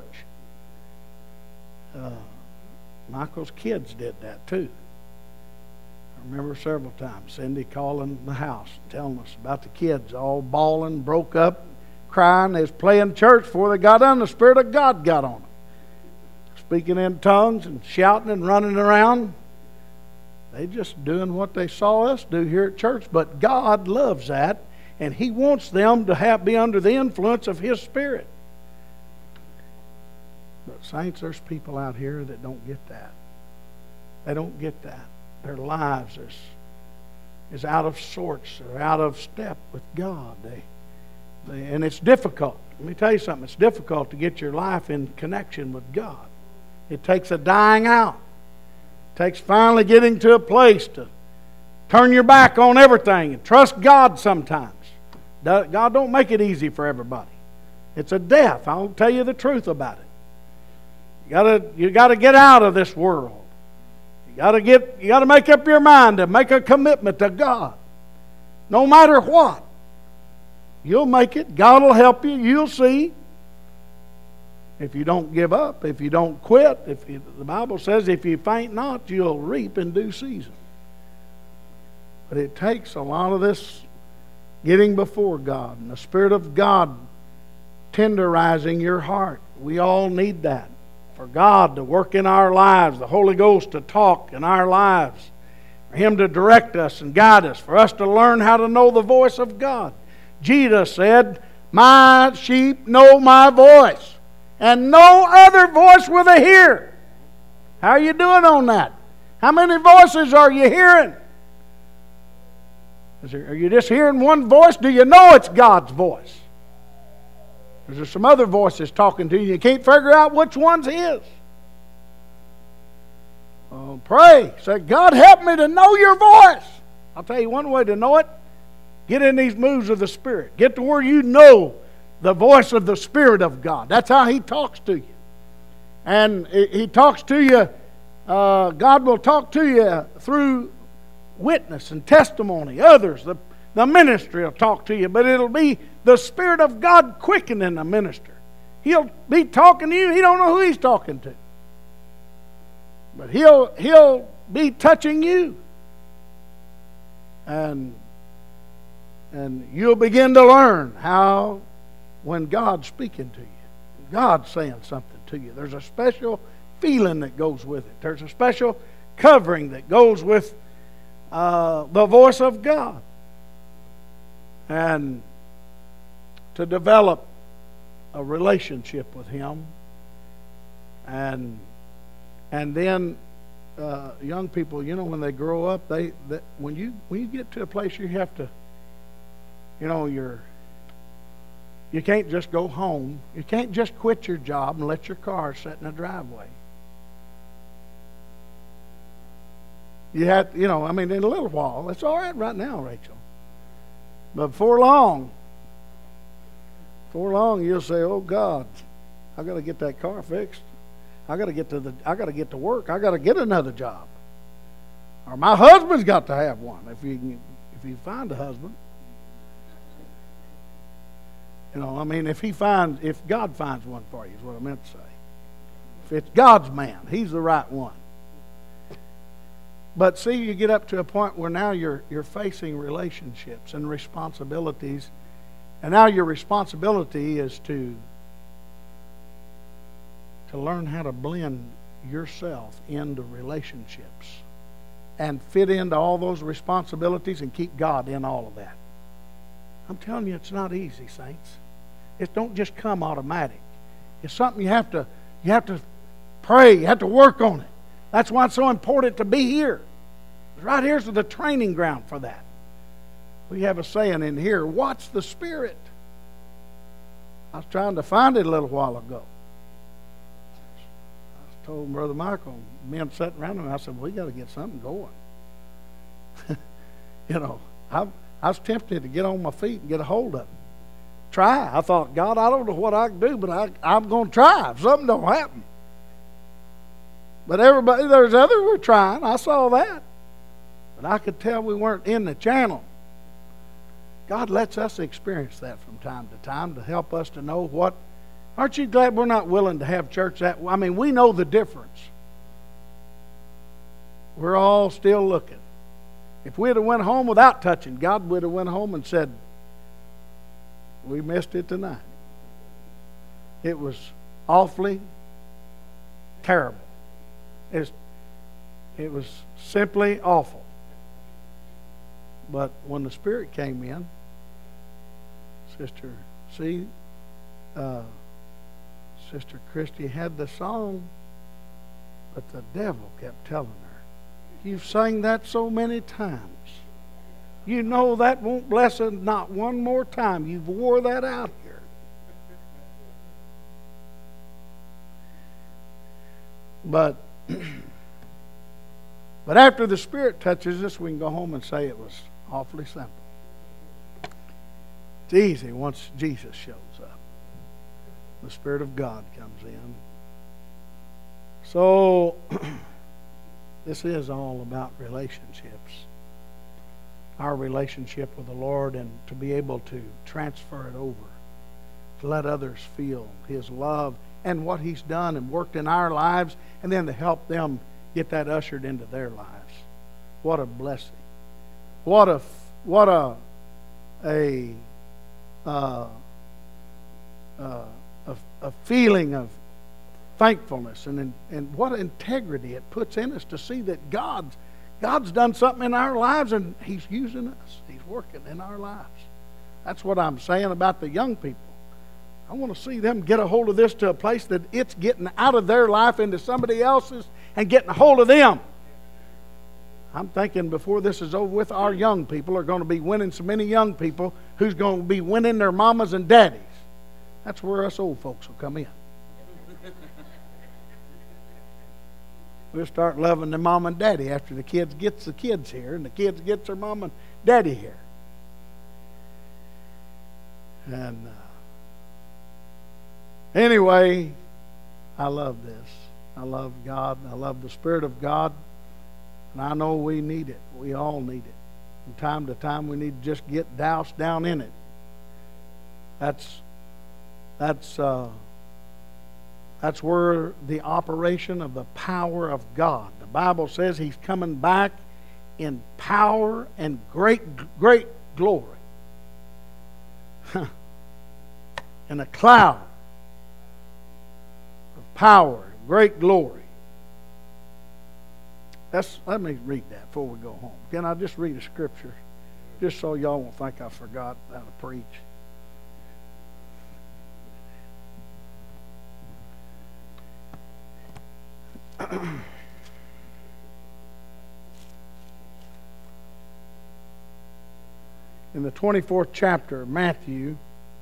Uh, Michael's kids did that too. I remember several times Cindy calling the house, telling us about the kids all bawling, broke up, crying. They was playing church before they got on. The Spirit of God got on them. Speaking in tongues and shouting and running around. They just doing what they saw us do here at church. But God loves that, and He wants them to have be under the influence of His Spirit. But saints, there's people out here that don't get that. They don't get that. Their lives is, is out of sorts. They're out of step with God. They, they, and it's difficult. Let me tell you something. It's difficult to get your life in connection with God. It takes a dying out. It takes finally getting to a place to turn your back on everything and trust God sometimes. God don't make it easy for everybody. It's a death. I'll tell you the truth about it. You gotta, you gotta get out of this world. You gotta get, you gotta make up your mind to make a commitment to God. No matter what. You'll make it. God will help you. You'll see. If you don't give up, if you don't quit, if you, the Bible says if you faint not, you'll reap in due season. But it takes a lot of this getting before God and the Spirit of God tenderizing your heart. We all need that. For God to work in our lives, the Holy Ghost to talk in our lives, for Him to direct us and guide us, for us to learn how to know the voice of God. Jesus said, "My sheep know my voice, and no other voice will they hear." How are you doing on that? How many voices are you hearing? Is there, are you just hearing one voice? Do you know it's God's voice? Is there some other voices talking to you? You can't figure out which one's His. Oh, pray. Say, God, help me to know your voice. I'll tell you one way to know it. Get in these moves of the Spirit. Get to where you know the voice of the Spirit of God. That's how He talks to you. And He talks to you, uh, God will talk to you through witness and testimony. Others, the, the ministry will talk to you, but it'll be the Spirit of God quickening the minister. He'll be talking to you, he don't know who he's talking to. But he'll, he'll be touching you. And, and you'll begin to learn how, when God's speaking to you, God's saying something to you, there's a special feeling that goes with it. There's a special covering that goes with uh, the voice of God. And to develop a relationship with Him. And and then uh, young people, you know, when they grow up, they, they when you when you get to a place you have to, you know, you're you can't just go home. You can't just quit your job and let your car sit in the driveway. You have, you know, I mean, in a little while, it's all right right now, Rachel. But before long, before long, you'll say, "Oh God, I got to get that car fixed. I got to get to the. I got to get to work. I got to get another job. Or my husband's got to have one. If you can, if you find a husband, you know, I mean, if he finds, if God finds one for you, is what I meant to say. If it's God's man, He's the right one. But see, you get up to a point where now you're you're facing relationships and responsibilities, and now your responsibility is to to learn how to blend yourself into relationships and fit into all those responsibilities and keep God in all of that. I'm telling you, it's not easy, saints. It don't just come automatic. It's something you have to you have to pray, you have to work on it. That's why it's so important to be here. Right here's the training ground for that. We have a saying in here, watch the Spirit. I was trying to find it a little while ago. I told Brother Michael, men sitting around him, I said, we got to get something going. you know, I, I was tempted to get on my feet and get a hold of it. Try. I thought, God, I don't know what I can do, but I, I'm going to try if something don't happen. But everybody, there's others were trying. I saw that. But I could tell we weren't in the channel. God lets us experience that from time to time to help us to know what. Aren't you glad we're not willing to have church that way? I mean, we know the difference. We're all still looking. If we'd have went home without touching, God would have went home and said, we missed it tonight. It was awfully terrible. It's, it was simply awful. But when the Spirit came in, Sister, see, uh, Sister Christy had the song, but the devil kept telling her, you've sang that so many times. You know that won't bless us not one more time. You've wore that out here. But But after the Spirit touches us, we can go home and say it was awfully simple. It's easy once Jesus shows up. The Spirit of God comes in. So, this is all about relationships. Our relationship with the Lord, and to be able to transfer it over. To let others feel His love and what He's done and worked in our lives, and then to help them get that ushered into their lives. What a blessing! What a what a a uh, uh, a, a feeling of thankfulness, and and what integrity it puts in us to see that God's God's done something in our lives, and He's using us. He's working in our lives. That's what I'm saying about the young people. I want to see them get a hold of this to a place that it's getting out of their life into somebody else's and getting a hold of them. I'm thinking before this is over with, our young people are going to be winning so many young people who's going to be winning their mamas and daddies. That's where us old folks will come in. We'll start loving the mom and daddy after the kids gets the kids here and the kids gets their mom and daddy here. And uh, Anyway, I love this. I love God. I love the Spirit of God. And I know we need it. We all need it. From time to time, we need to just get doused down in it. That's that's uh, that's where the operation of the power of God. The Bible says He's coming back in power and great, great glory. In a cloud of power, great glory. That's, let me read that before we go home. Can I just read a scripture? Just so y'all won't think I forgot how to preach. In the twenty-fourth chapter of Matthew,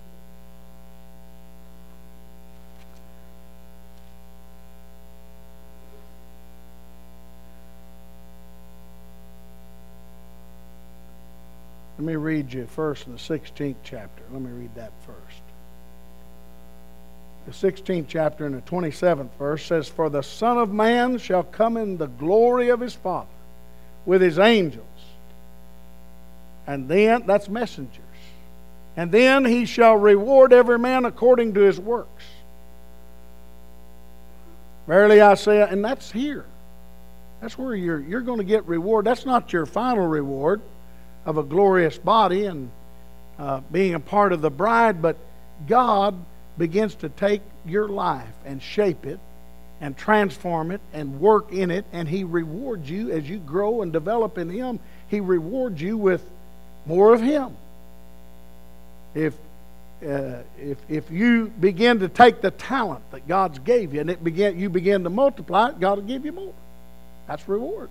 let me read you first in the sixteenth chapter. Let me read that first. The sixteenth chapter and the twenty-seventh verse says, "For the Son of Man shall come in the glory of His Father with His angels." And then, that's messengers. "And then He shall reward every man according to his works. Verily I say," and that's here. That's where you're, you're going to get reward. That's not your final reward of a glorious body and uh, being a part of the bride, but God begins to take your life and shape it and transform it and work in it, and He rewards you as you grow and develop in Him. He rewards you with more of Him. If uh, if if you begin to take the talent that God's gave you and it begin you begin to multiply it, God will give you more. That's reward.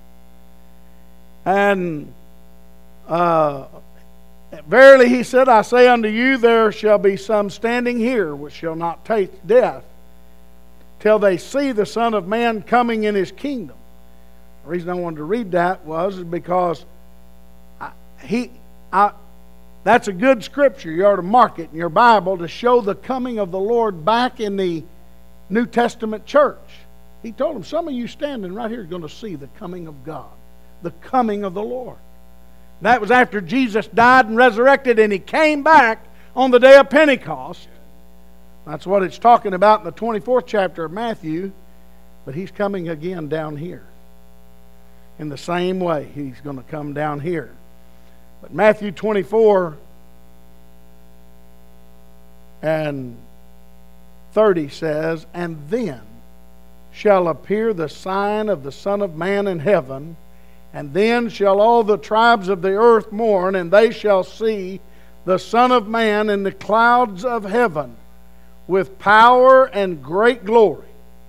And uh, verily He said, "I say unto you, there shall be some standing here which shall not taste death till they see the Son of Man coming in His kingdom." The reason I wanted to read that was because I, he, I, that's a good scripture. You ought to mark it in your Bible to show the coming of the Lord back in the New Testament church. He told them, some of you standing right here are going to see the coming of God, the coming of the Lord. That was after Jesus died and resurrected, and He came back on the day of Pentecost. That's what it's talking about in the twenty-fourth chapter of Matthew. But He's coming again down here. In the same way, He's going to come down here. But Matthew twenty-four and thirty says, "And then shall appear the sign of the Son of Man in heaven, and then shall all the tribes of the earth mourn, and they shall see the Son of Man in the clouds of heaven with power and great glory.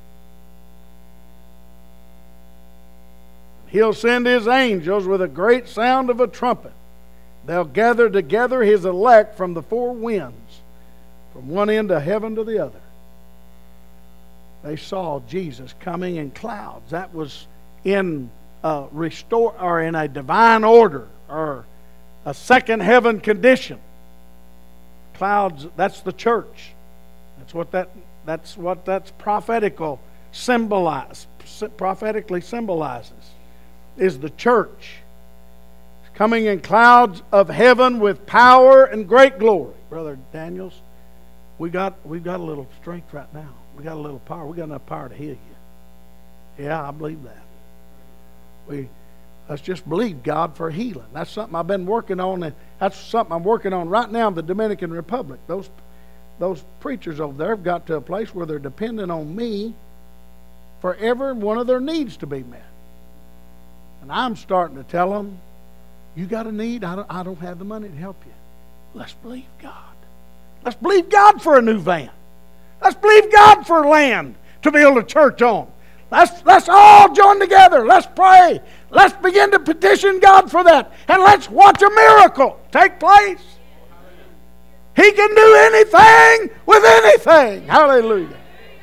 He'll send His angels with a great sound of a trumpet. They'll gather together His elect from the four winds, from one end of heaven to the other." They saw Jesus coming in clouds. That was in a restore or in a divine order or a second heaven condition. Clouds, that's the church. That's what that that's what that's prophetical symbolize, prophetically symbolizes, is the church. It's coming in clouds of heaven with power and great glory. Brother Daniels, we got we got a little strength right now. We got a little power. We got enough power to heal you. Yeah, I believe that. We let's just believe God for healing. That's something I've been working on, and that's something I'm working on right now in the Dominican Republic. Those those preachers over there have got to a place where they're dependent on me for every one of their needs to be met. And I'm starting to tell them, you got a need, I don't, I don't have the money to help you. Let's believe God. Let's believe God for a new van. Let's believe God for land to build a church on. Let's, let's all join together. Let's pray. Let's begin to petition God for that. And let's watch a miracle take place. He can do anything with anything. Hallelujah.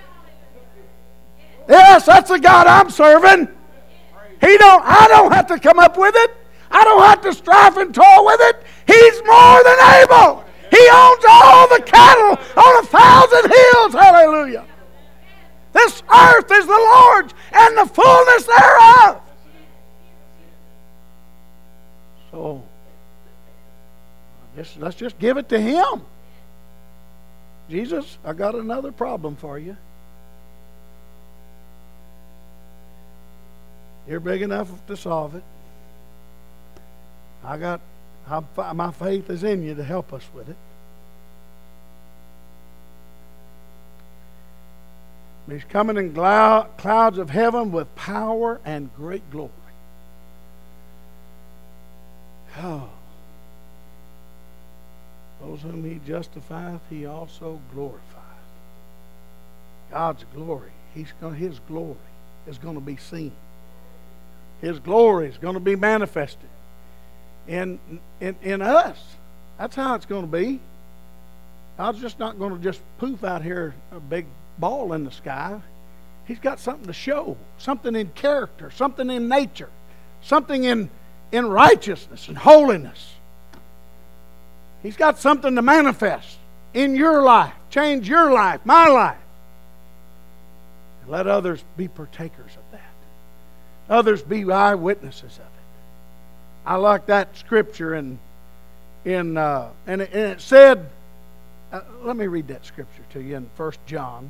Yes, that's the God I'm serving. He don't, I don't have to come up with it. I don't have to strive and toil with it. He's more than able. He owns all the cattle on a thousand hills. Hallelujah. This earth is the Lord's and the fullness thereof. So, just, let's just give it to Him. Jesus, I got another problem for you. You're big enough to solve it. I got, I, my faith is in you to help us with it. He's coming in clouds of heaven with power and great glory. Oh. Those whom He justifieth, He also glorifieth. God's glory, He's going, His glory is going to be seen. His glory is going to be manifested in, in, in us. That's how it's going to be. God's just not going to just poof out here a big ball in the sky. He's got something to show, something in character, something in nature, something in, in righteousness and holiness. He's got something to manifest in your life, change your life, my life. And let others be partakers of that. Others be eyewitnesses of it. I like that scripture in, in uh, and, it, and it said, uh, let me read that scripture to you in First John.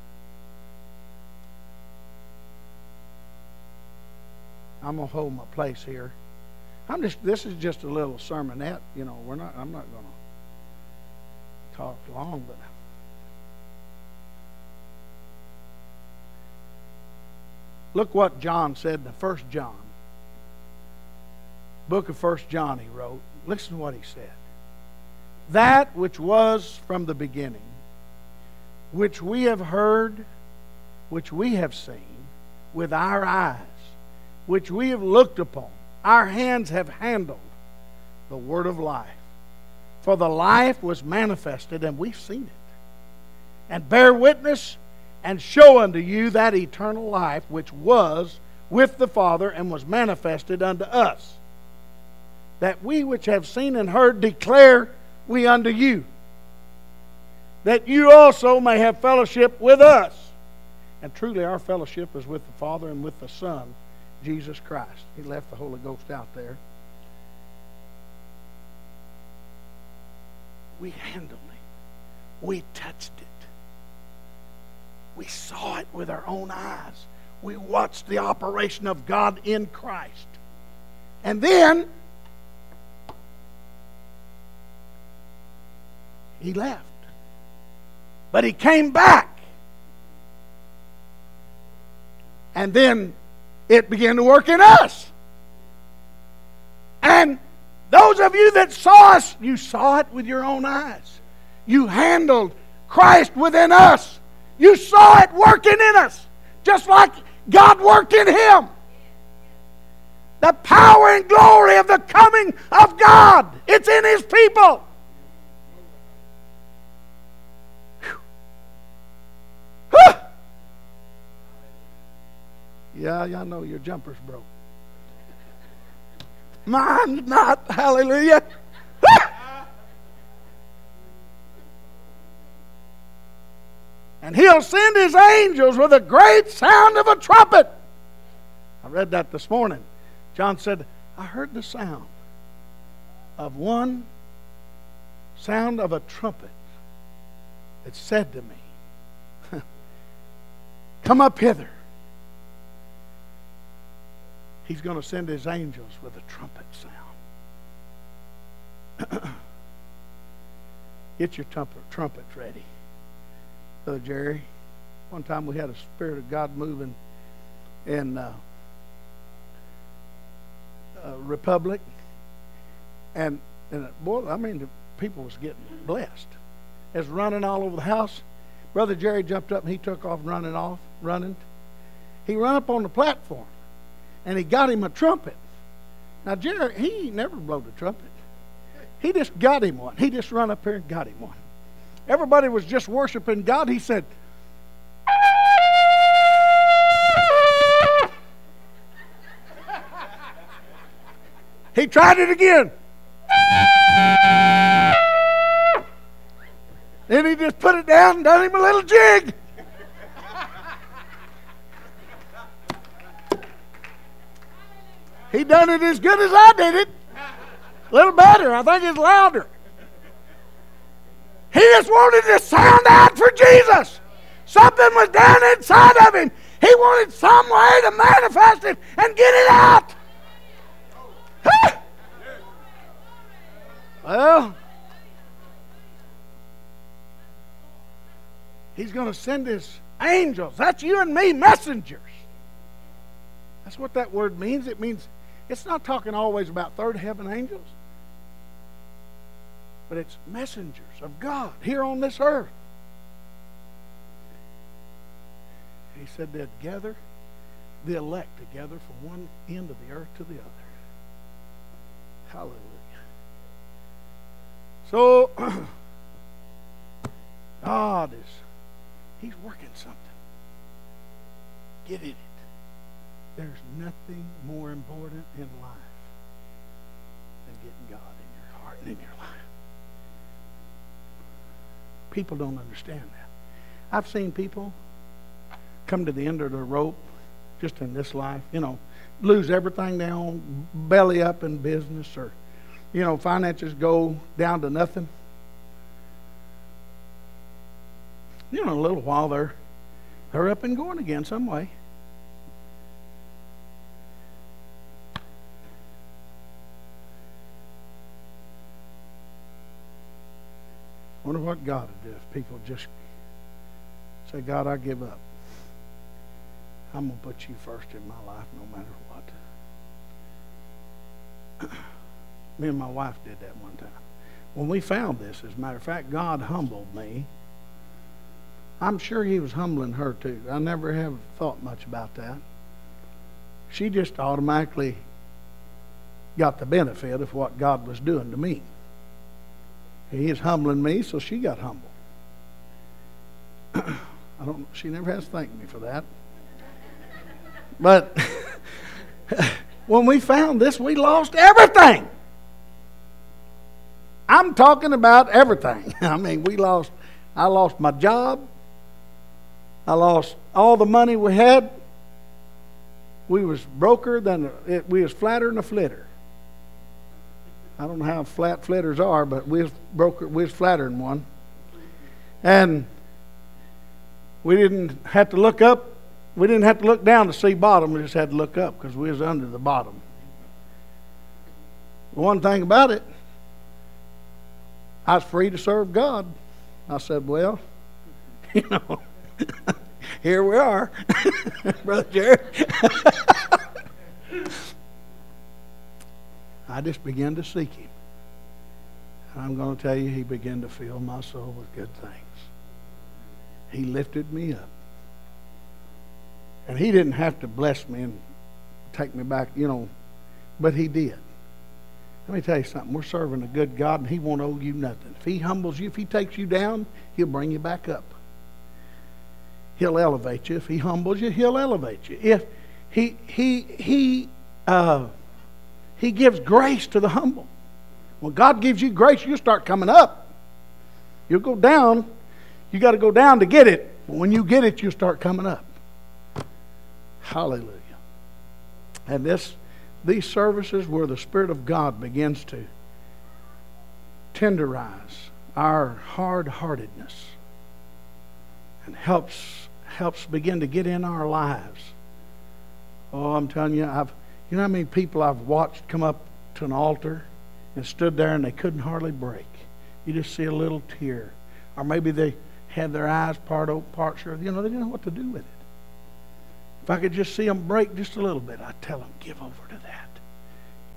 I'm gonna hold my place here. I'm just. This is just a little sermonette. You know, we're not. I'm not gonna talk long, but look what John said in the First John book of First John. He wrote. Listen to what he said. That which was from the beginning, which we have heard, which we have seen with our eyes, which we have looked upon, our hands have handled, the word of life. For the life was manifested, and we've seen it, and bear witness, and show unto you that eternal life which was with the Father, and was manifested unto us. That we which have seen and heard declare we unto you, that you also may have fellowship with us. And truly our fellowship is with the Father and with the Son, Jesus Christ. He left the Holy Ghost out there. We handled Him. We touched it. We saw it with our own eyes. We watched the operation of God in Christ. And then He left. But He came back. And then it began to work in us. And those of you that saw us, you saw it with your own eyes. You handled Christ within us. You saw it working in us, just like God worked in Him. The power and glory of the coming of God, it's in His people. Yeah, y'all know your jumper's broke. Mine's not. Hallelujah. And He'll send His angels with a great sound of a trumpet. I read that this morning. John said, I heard the sound of one sound of a trumpet. It said to me, come up hither. He's going to send His angels with a trumpet sound. Get your trumpet, trumpets ready. Brother Jerry, one time we had a Spirit of God moving in uh, uh, Republic. And, and boy, I mean, the people was getting blessed. It was running all over the house. Brother Jerry jumped up and he took off running off, running. He ran up on the platform. And he got him a trumpet. Now, Jerry, he never blowed a trumpet. He just got him one. He just run up here and got him one. Everybody was just worshiping God. He said, he tried it again. Then he just put it down and done him a little jig. He done it as good as I did it. A little better. I think it's louder. He just wanted to sound out for Jesus. Something was down inside of him. He wanted some way to manifest it and get it out. Huh? Well, he's going to send his angels. That's you and me, messengers. That's what that word means. It means, it's not talking always about third heaven angels, but it's messengers of God here on this earth. He said they'd gather the elect together from one end of the earth to the other. Hallelujah. So, God is, He's working something. Get in it. There's nothing more important in life than getting God in your heart and in your life. People don't understand that. I've seen people come to the end of their rope just in this life, you know, lose everything down, belly up in business, or, you know, finances go down to nothing. You know, in a little while they're, they're up and going again some way. I wonder what God would do if people just say, God, I give up. I'm going to put you first in my life no matter what. Me and my wife did that one time. When we found this, as a matter of fact, God humbled me. I'm sure He was humbling her too. I never have thought much about that. She just automatically got the benefit of what God was doing to me. He is humbling me, so she got humbled. I don't. She never has thanked me for that. But when we found this, we lost everything. I'm talking about everything. I mean, we lost. I lost my job. I lost all the money we had. We was broker than it, we was flatter than a flitter. I don't know how flat flitters are, but we was broker, we was flatter than one. And we didn't have to look up. We didn't have to look down to see bottom. We just had to look up because we was under the bottom. One thing about it, I was free to serve God. I said, well, you know, here we are, Brother Jared. I just began to seek Him. And I'm going to tell you, He began to fill my soul with good things. He lifted me up. And He didn't have to bless me and take me back, you know, but He did. Let me tell you something. We're serving a good God, and He won't owe you nothing. If He humbles you, if He takes you down, He'll bring you back up. He'll elevate you. If He humbles you, He'll elevate you. If He He He uh, He gives grace to the humble. When God gives you grace, you start coming up. You'll go down. You got to go down to get it. But when you get it, you start coming up. Hallelujah. And this, these services where the Spirit of God begins to tenderize our hard-heartedness and helps helps begin to get in our lives. Oh, I'm telling you, I've you know how many people I've watched come up to an altar and stood there and they couldn't hardly break. You just see a little tear, or maybe they had their eyes part open, part shut. You know, they didn't know what to do with it. If I could just see them break just a little bit, I'd tell them, give over to that.